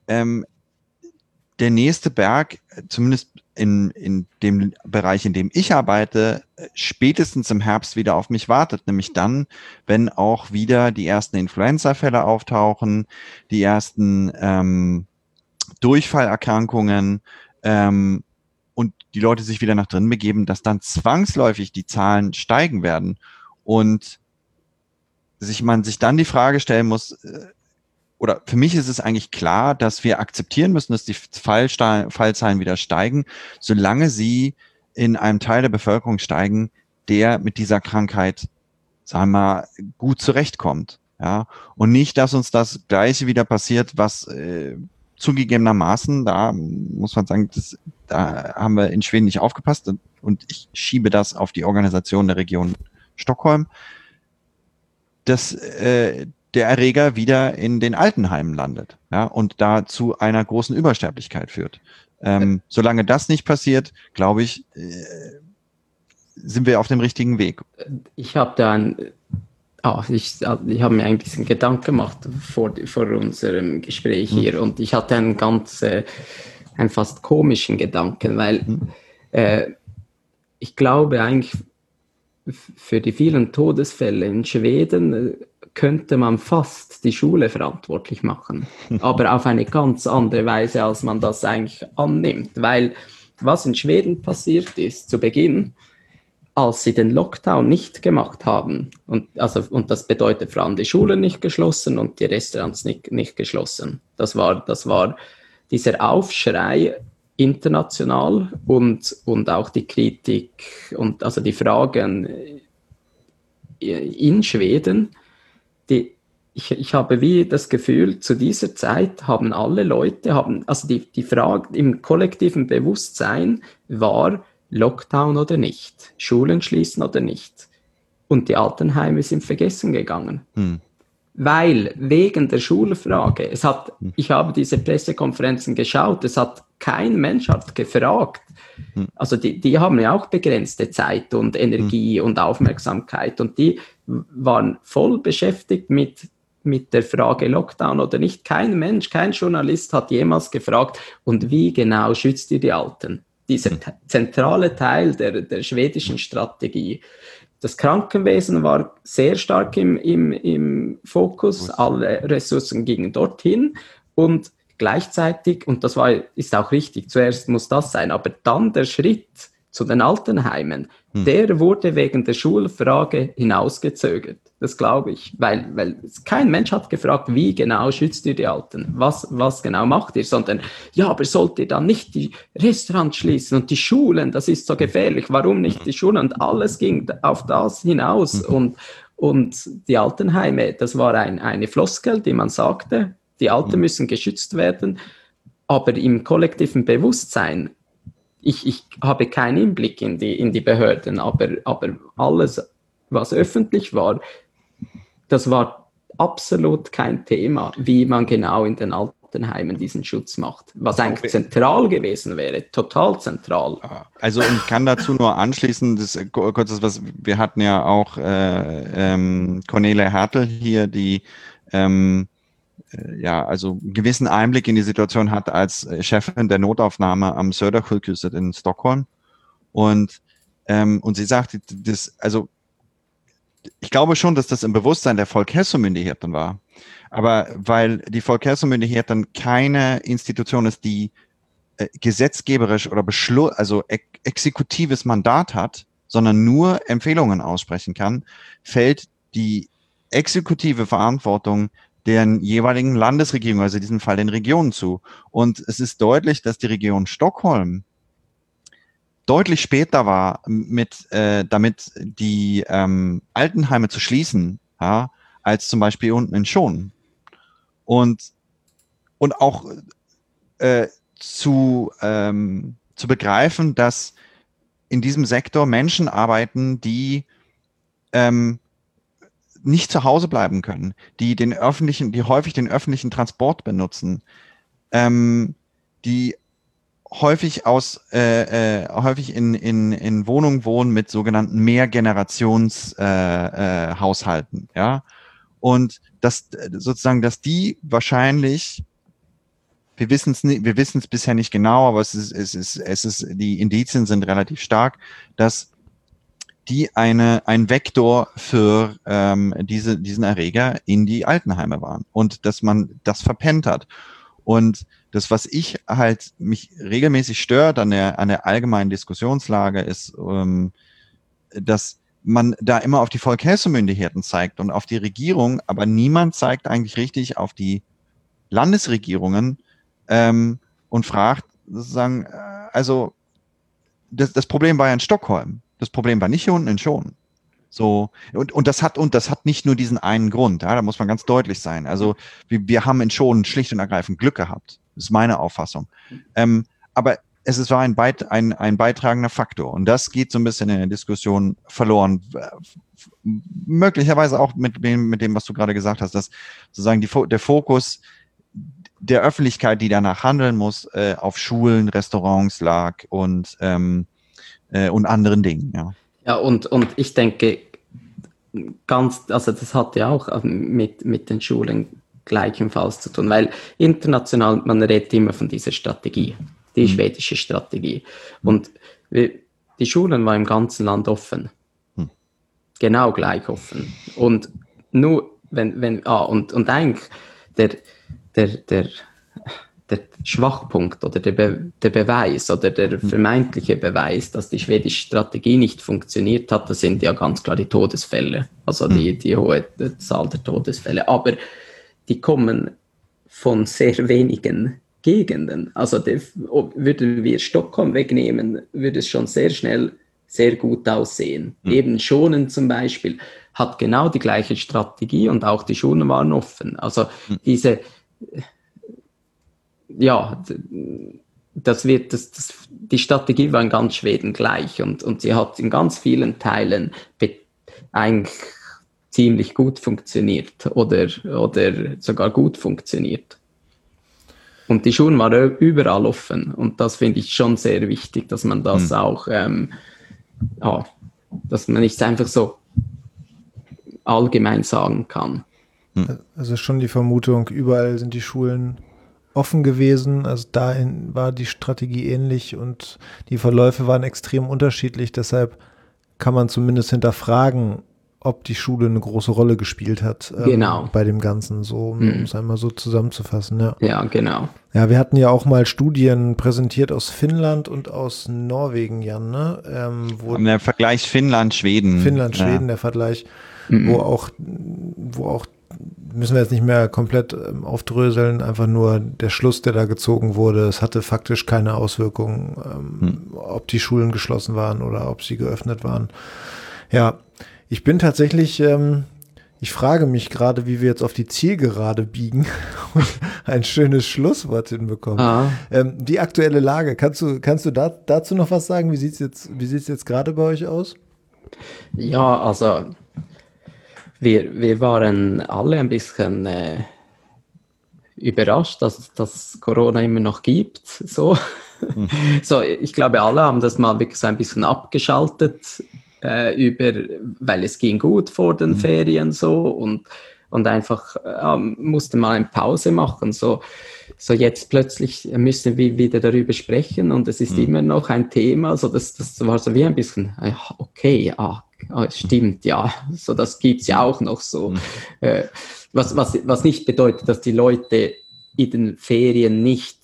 der nächste Berg, zumindest in dem Bereich, in dem ich arbeite, spätestens im Herbst wieder auf mich wartet. Nämlich dann, wenn auch wieder die ersten Influenza-Fälle auftauchen, die ersten Durchfallerkrankungen und die Leute sich wieder nach drinnen begeben, dass dann zwangsläufig die Zahlen steigen werden. Und man sich dann die Frage stellen muss, oder für mich ist es eigentlich klar, dass wir akzeptieren müssen, dass die Fallzahlen wieder steigen, solange sie in einem Teil der Bevölkerung steigen, der mit dieser Krankheit, sagen wir mal, gut zurechtkommt. Ja, und nicht, dass uns das Gleiche wieder passiert, was zugegebenermaßen, da muss man sagen, da haben wir in Schweden nicht aufgepasst, und ich schiebe das auf die Organisation der Region Stockholm, dass der Erreger wieder in den Altenheimen landet, ja, und da zu einer großen Übersterblichkeit führt. Solange das nicht passiert, glaube ich, sind wir auf dem richtigen Weg. Ich habe da ich habe mir ein bisschen Gedanken gemacht vor unserem Gespräch hier, und ich hatte einen einen fast komischen Gedanken, weil ich glaube eigentlich, für die vielen Todesfälle in Schweden könnte man fast die Schule verantwortlich machen, aber auf eine ganz andere Weise, als man das eigentlich annimmt, weil was in Schweden passiert ist zu Beginn, als sie den Lockdown nicht gemacht haben, und das bedeutet vor allem die Schulen nicht geschlossen und die Restaurants nicht geschlossen. Das war dieser Aufschrei international und auch die Kritik und also die Fragen in Schweden. Ich habe wie das Gefühl, zu dieser Zeit haben alle Leute, die Frage im kollektiven Bewusstsein war, Lockdown oder nicht, Schulen schließen oder nicht. Und die Altenheime sind vergessen gegangen. Weil wegen der Schulfrage, ich habe diese Pressekonferenzen geschaut, kein Mensch hat gefragt. Also die haben ja auch begrenzte Zeit und Energie und Aufmerksamkeit, und die waren voll beschäftigt mit der Frage Lockdown oder nicht. Kein Mensch, kein Journalist hat jemals gefragt, und wie genau schützt ihr die Alten? Dieser zentrale Teil der schwedischen Strategie. Das Krankenwesen war sehr stark im Fokus, alle Ressourcen gingen dorthin, und gleichzeitig, und ist auch richtig, zuerst muss das sein, aber dann der Schritt zu den Altenheimen, der wurde wegen der Schulfrage hinausgezögert. Das glaube ich, weil kein Mensch hat gefragt, wie genau schützt ihr die Alten? Was genau macht ihr? Sondern, ja, aber sollt ihr dann nicht die Restaurants schließen und die Schulen? Das ist so gefährlich. Warum nicht die Schulen? Und alles ging auf das hinaus. Und die Altenheime, das war eine Floskel, die man sagte, die Alten müssen geschützt werden. Aber im kollektiven Bewusstsein, ich habe keinen Einblick in die Behörden, aber alles, was öffentlich war, das war absolut kein Thema, wie man genau in den Altenheimen diesen Schutz macht. Was eigentlich zentral gewesen wäre, total zentral. Also ich kann dazu nur anschließen, wir hatten ja auch Cornelia Hertel hier, die also einen gewissen Einblick in die Situation hat als Chefin der Notaufnahme am Södersjukhuset in Stockholm. Und sie sagt, ich glaube schon, dass das im Bewusstsein der Folkhälsomyndigheten war. Aber weil die Folkhälsomyndigheten keine Institution ist, die gesetzgeberisch oder exekutives Mandat hat, sondern nur Empfehlungen aussprechen kann, fällt die exekutive Verantwortung den jeweiligen Landesregierungen, also in diesem Fall den Regionen zu. Und es ist deutlich, dass die Region Stockholm deutlich später war, damit die Altenheime zu schließen, ja, als zum Beispiel unten in Schonen. Und auch zu begreifen, dass in diesem Sektor Menschen arbeiten, die nicht zu Hause bleiben können, die häufig den öffentlichen Transport benutzen, die häufig in Wohnungen wohnen mit sogenannten Mehrgenerationshaushalten, ja, und dass die wahrscheinlich, wir wissen es bisher nicht genau, aber die Indizien sind relativ stark, dass die ein Vektor für diesen Erreger in die Altenheime waren und dass man das verpennt hat. Und das, was mich regelmäßig stört an der allgemeinen Diskussionslage, ist, dass man da immer auf die Folkhälsomyndigheten zeigt und auf die Regierung, aber niemand zeigt eigentlich richtig auf die Landesregierungen und fragt sozusagen, also das Problem war ja in Stockholm. Das Problem war nicht hier unten in Schonen. So, und das hat nicht nur diesen einen Grund, ja, da muss man ganz deutlich sein. Also wir haben in Schonen schlicht und ergreifend Glück gehabt. Das ist meine Auffassung. Aber es war ein beitragender Faktor. Und das geht so ein bisschen in der Diskussion verloren. Möglicherweise auch mit dem, was du gerade gesagt hast, dass sozusagen der Fokus der Öffentlichkeit, die danach handeln muss, auf Schulen, Restaurants lag und anderen Dingen, ja. Ja, und ich denke, also das hat ja auch mit den Schulen gleichfalls zu tun, weil international, man redet immer von dieser Strategie, die schwedische Strategie. Und die Schulen waren im ganzen Land offen. Genau gleich offen. Und nur, und eigentlich der Schwachpunkt oder der Beweis oder der vermeintliche Beweis, dass die schwedische Strategie nicht funktioniert hat, das sind ja ganz klar die Todesfälle, also die hohe Zahl der Todesfälle. Aber die kommen von sehr wenigen Gegenden. Also würden wir Stockholm wegnehmen, würde es schon sehr schnell sehr gut aussehen. Eben Schonen zum Beispiel hat genau die gleiche Strategie und auch die Schulen waren offen. Also die Strategie war in ganz Schweden gleich und sie hat in ganz vielen Teilen eigentlich ziemlich gut funktioniert oder sogar gut funktioniert. Und die Schulen waren überall offen und das finde ich schon sehr wichtig, dass man das auch, dass man nicht einfach so allgemein sagen kann. Also schon die Vermutung, überall sind die Schulen offen gewesen, also dahin war die Strategie ähnlich und die Verläufe waren extrem unterschiedlich, deshalb kann man zumindest hinterfragen, ob die Schule eine große Rolle gespielt hat bei dem Ganzen, so, um es einmal so zusammenzufassen. Ja. Ja, genau. Ja, wir hatten ja auch mal Studien präsentiert aus Finnland und aus Norwegen, Jan, ne? Der Vergleich Finnland-Schweden. Finnland-Schweden, der Vergleich, wo auch müssen wir jetzt nicht mehr komplett aufdröseln, einfach nur der Schluss, der da gezogen wurde, es hatte faktisch keine Auswirkungen, ob die Schulen geschlossen waren oder ob sie geöffnet waren. Ja, ich bin tatsächlich, ich frage mich gerade, wie wir jetzt auf die Zielgerade biegen und ein schönes Schlusswort hinbekommen. Die aktuelle Lage, kannst du dazu noch was sagen? Wie sieht's jetzt gerade bei euch aus? Ja, also wir waren alle ein bisschen überrascht, dass das Corona immer noch gibt. So, ich glaube, alle haben das mal wirklich so ein bisschen abgeschaltet, weil es ging gut vor den Ferien so und einfach musste mal eine Pause machen. So jetzt plötzlich müssen wir wieder darüber sprechen und es ist immer noch ein Thema. So das war so wie ein bisschen, okay, stimmt, ja, so das gibt's ja auch noch so. Was nicht bedeutet, dass die Leute in den Ferien nicht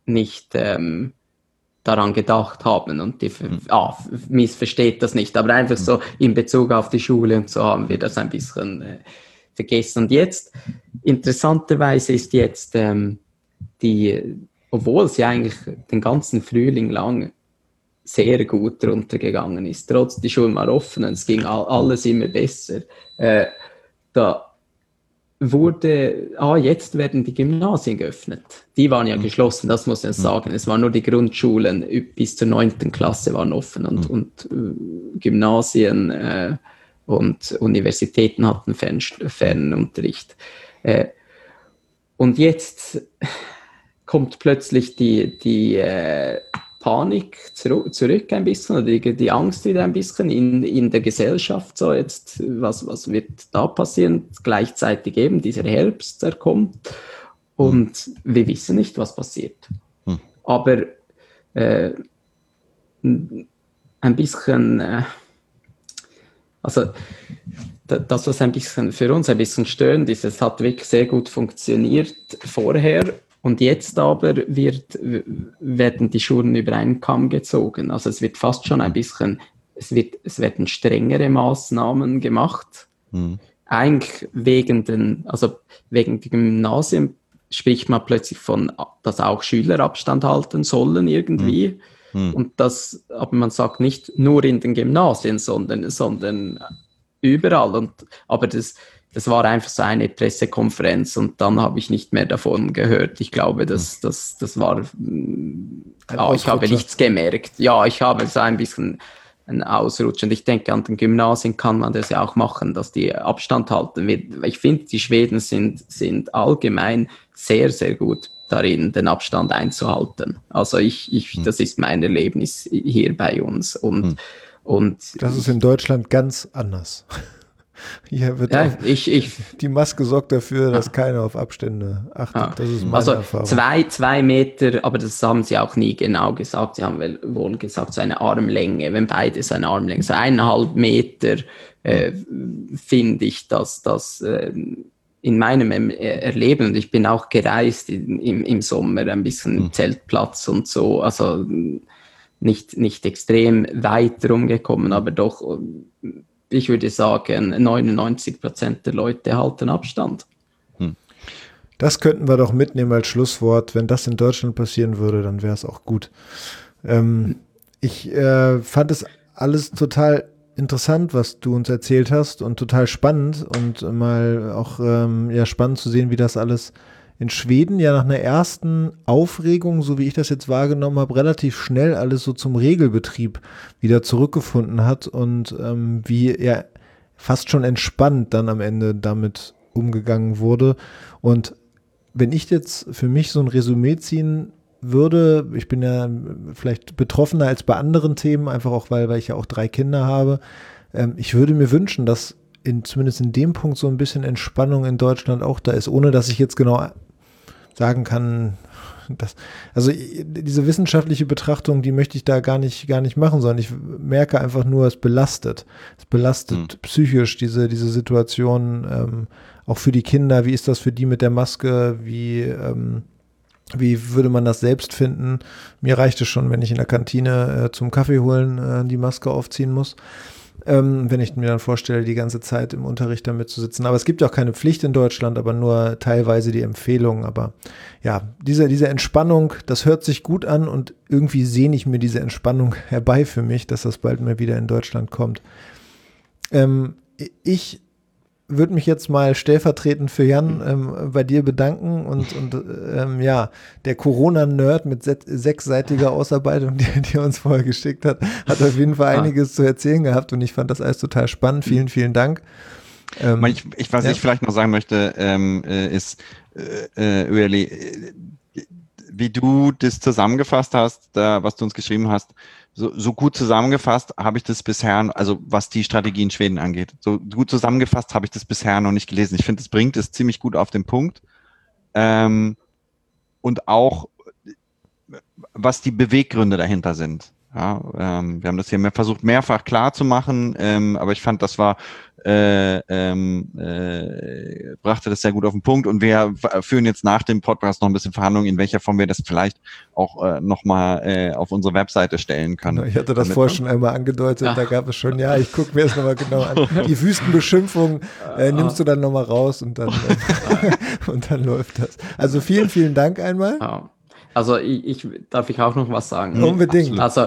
daran gedacht haben und missversteht das nicht, aber einfach so in Bezug auf die Schule und so haben wir das ein bisschen vergessen. Und jetzt, interessanterweise ist jetzt obwohl sie eigentlich den ganzen Frühling lang sehr gut runtergegangen ist, trotz die Schulen waren offen und es ging alles immer besser, jetzt werden die Gymnasien geöffnet. Die waren ja geschlossen, das muss ich sagen. Es waren nur die Grundschulen bis zur 9. Klasse waren offen und Gymnasien und Universitäten hatten Fernunterricht. Und jetzt kommt plötzlich die Panik zurück ein bisschen, oder die Angst wieder ein bisschen in der Gesellschaft. So jetzt, was wird da passieren? Gleichzeitig eben dieser Herbst, der kommt und wir wissen nicht, was passiert. Aber ein bisschen, also das, was ein bisschen für uns ein bisschen störend ist, es hat wirklich sehr gut funktioniert vorher. Und jetzt aber werden die Schulen über einen Kamm gezogen. Also es wird fast schon ein bisschen, es werden strengere Maßnahmen gemacht. Eigentlich wegen der Gymnasien spricht man plötzlich von, dass auch Schüler Abstand halten sollen irgendwie. Und aber man sagt nicht nur in den Gymnasien, sondern überall. Aber das war einfach so eine Pressekonferenz und dann habe ich nicht mehr davon gehört. Ich glaube, das war, ich habe nichts gemerkt. Ja, ich habe so ein bisschen ein Ausrutsch und ich denke, an den Gymnasien kann man das ja auch machen, dass die Abstand halten. Ich finde, die Schweden sind allgemein sehr, sehr gut darin, den Abstand einzuhalten. Also das ist mein Erlebnis hier bei uns und das ist in Deutschland ganz anders. Hier wird die Maske sorgt dafür, dass keiner auf Abstände achtet. Das ist meine Erfahrung. 2 Meter, aber das haben sie auch nie genau gesagt. Sie haben wohl gesagt, so eine Armlänge, wenn beides eine Armlänge, so 1,5 Meter, finde ich, dass das in meinem Erleben, und ich bin auch gereist im Sommer, ein bisschen Zeltplatz und so, also nicht extrem weit rumgekommen, aber doch, ich würde sagen, 99% der Leute halten Abstand. Das könnten wir doch mitnehmen als Schlusswort. Wenn das in Deutschland passieren würde, dann wäre es auch gut. Ich fand es alles total interessant, was du uns erzählt hast und total spannend und mal auch spannend zu sehen, wie das alles in Schweden ja nach einer ersten Aufregung, so wie ich das jetzt wahrgenommen habe, relativ schnell alles so zum Regelbetrieb wieder zurückgefunden hat und wie er fast schon entspannt dann am Ende damit umgegangen wurde. Und wenn ich jetzt für mich so ein Resümee ziehen würde, ich bin ja vielleicht betroffener als bei anderen Themen, einfach auch, weil ich ja auch 3 Kinder habe, ich würde mir wünschen, dass zumindest in dem Punkt so ein bisschen Entspannung in Deutschland auch da ist, ohne dass ich jetzt genau sagen kann, also diese wissenschaftliche Betrachtung, die möchte ich da gar nicht machen, sondern ich merke einfach nur, es belastet psychisch diese Situation, auch für die Kinder. Wie ist das für die mit der Maske? Wie würde man das selbst finden? Mir reicht es schon, wenn ich in der Kantine zum Kaffee holen die Maske aufziehen muss. Wenn ich mir dann vorstelle, die ganze Zeit im Unterricht damit zu sitzen. Aber es gibt ja auch keine Pflicht in Deutschland, aber nur teilweise die Empfehlung. Aber ja, diese Entspannung, das hört sich gut an und irgendwie sehne ich mir diese Entspannung herbei für mich, dass das bald mal wieder in Deutschland kommt. Ich würde mich jetzt mal stellvertretend für Jan bei dir bedanken und der Corona-Nerd mit 6-seitiger Ausarbeitung, die er uns vorher geschickt hat auf jeden Fall einiges zu erzählen gehabt und ich fand das alles total spannend. Vielen, vielen Dank. Was ich vielleicht noch sagen möchte, ist, Ueli, wie du das zusammengefasst hast, was du uns geschrieben hast, so gut zusammengefasst habe ich das bisher, also was die Strategie in Schweden angeht, so gut zusammengefasst habe ich das bisher noch nicht gelesen. Ich finde, es bringt es ziemlich gut auf den Punkt. Und auch, was die Beweggründe dahinter sind. Ja, wir haben das hier versucht, mehrfach klar zu machen, aber ich fand, das war brachte das sehr gut auf den Punkt und wir führen jetzt nach dem Podcast noch ein bisschen Verhandlungen, in welcher Form wir das vielleicht auch nochmal auf unsere Webseite stellen können. Ich hatte das vorher schon einmal angedeutet, da gab es schon, ich gucke mir das nochmal genau an. Die Wüstenbeschimpfung nimmst du dann nochmal raus und dann, und dann läuft das. Also vielen, vielen Dank einmal. Also darf ich auch noch was sagen? Unbedingt. Also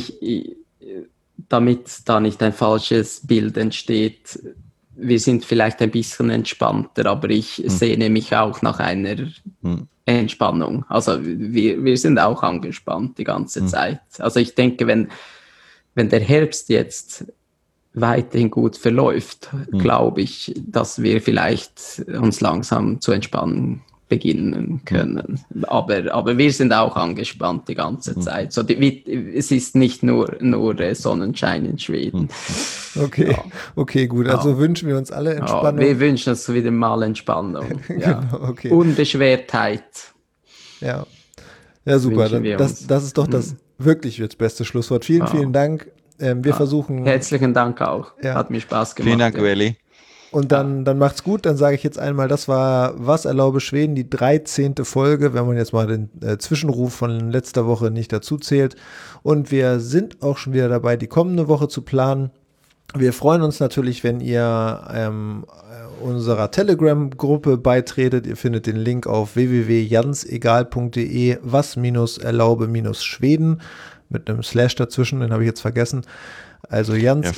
damit da nicht ein falsches Bild entsteht, wir sind vielleicht ein bisschen entspannter, aber ich sehne mich auch nach einer Entspannung. Also wir sind auch angespannt die ganze Zeit. Also ich denke, wenn der Herbst jetzt weiterhin gut verläuft, glaube ich, dass wir vielleicht uns langsam zu entspannen beginnen können. Aber wir sind auch angespannt die ganze Zeit. Es ist nicht nur Sonnenschein in Schweden. Okay, gut. Also wünschen wir uns alle Entspannung. Wir wünschen uns wieder mal Entspannung. Ja. Genau, okay. Unbeschwertheit. Ja, super. Das ist doch das wirklich jetzt beste Schlusswort. Vielen, vielen Dank. Wir versuchen... Herzlichen Dank auch. Hat mir Spaß gemacht. Vielen Dank, Ueli. Und dann macht's gut, dann sage ich jetzt einmal, das war Was erlaube Schweden, die 13. Folge, wenn man jetzt mal den Zwischenruf von letzter Woche nicht dazu zählt. Und wir sind auch schon wieder dabei, die kommende Woche zu planen. Wir freuen uns natürlich, wenn ihr unserer Telegram-Gruppe beitretet. Ihr findet den Link auf www.jansegal.de, was-erlaube-Schweden mit einem Slash dazwischen, den habe ich jetzt vergessen. Also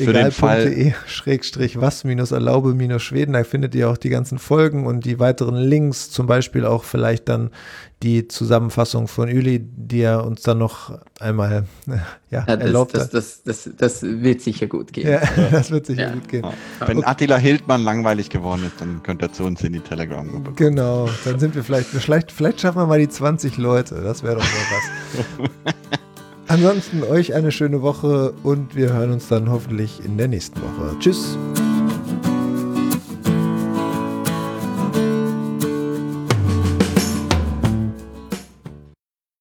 jansegal.de/was-erlaube-Schweden, da findet ihr auch die ganzen Folgen und die weiteren Links, zum Beispiel auch vielleicht dann die Zusammenfassung von Uli, die er uns dann noch einmal erlaubt hat. Das wird sicher gut gehen. Ja, das wird sicher gut gehen. Wenn Attila Hildmann langweilig geworden ist, dann könnt ihr zu uns in die Telegram-Gruppe. Genau, dann sind wir vielleicht schaffen wir mal die 20 Leute, das wäre doch mal was. Ansonsten euch eine schöne Woche und wir hören uns dann hoffentlich in der nächsten Woche. Tschüss.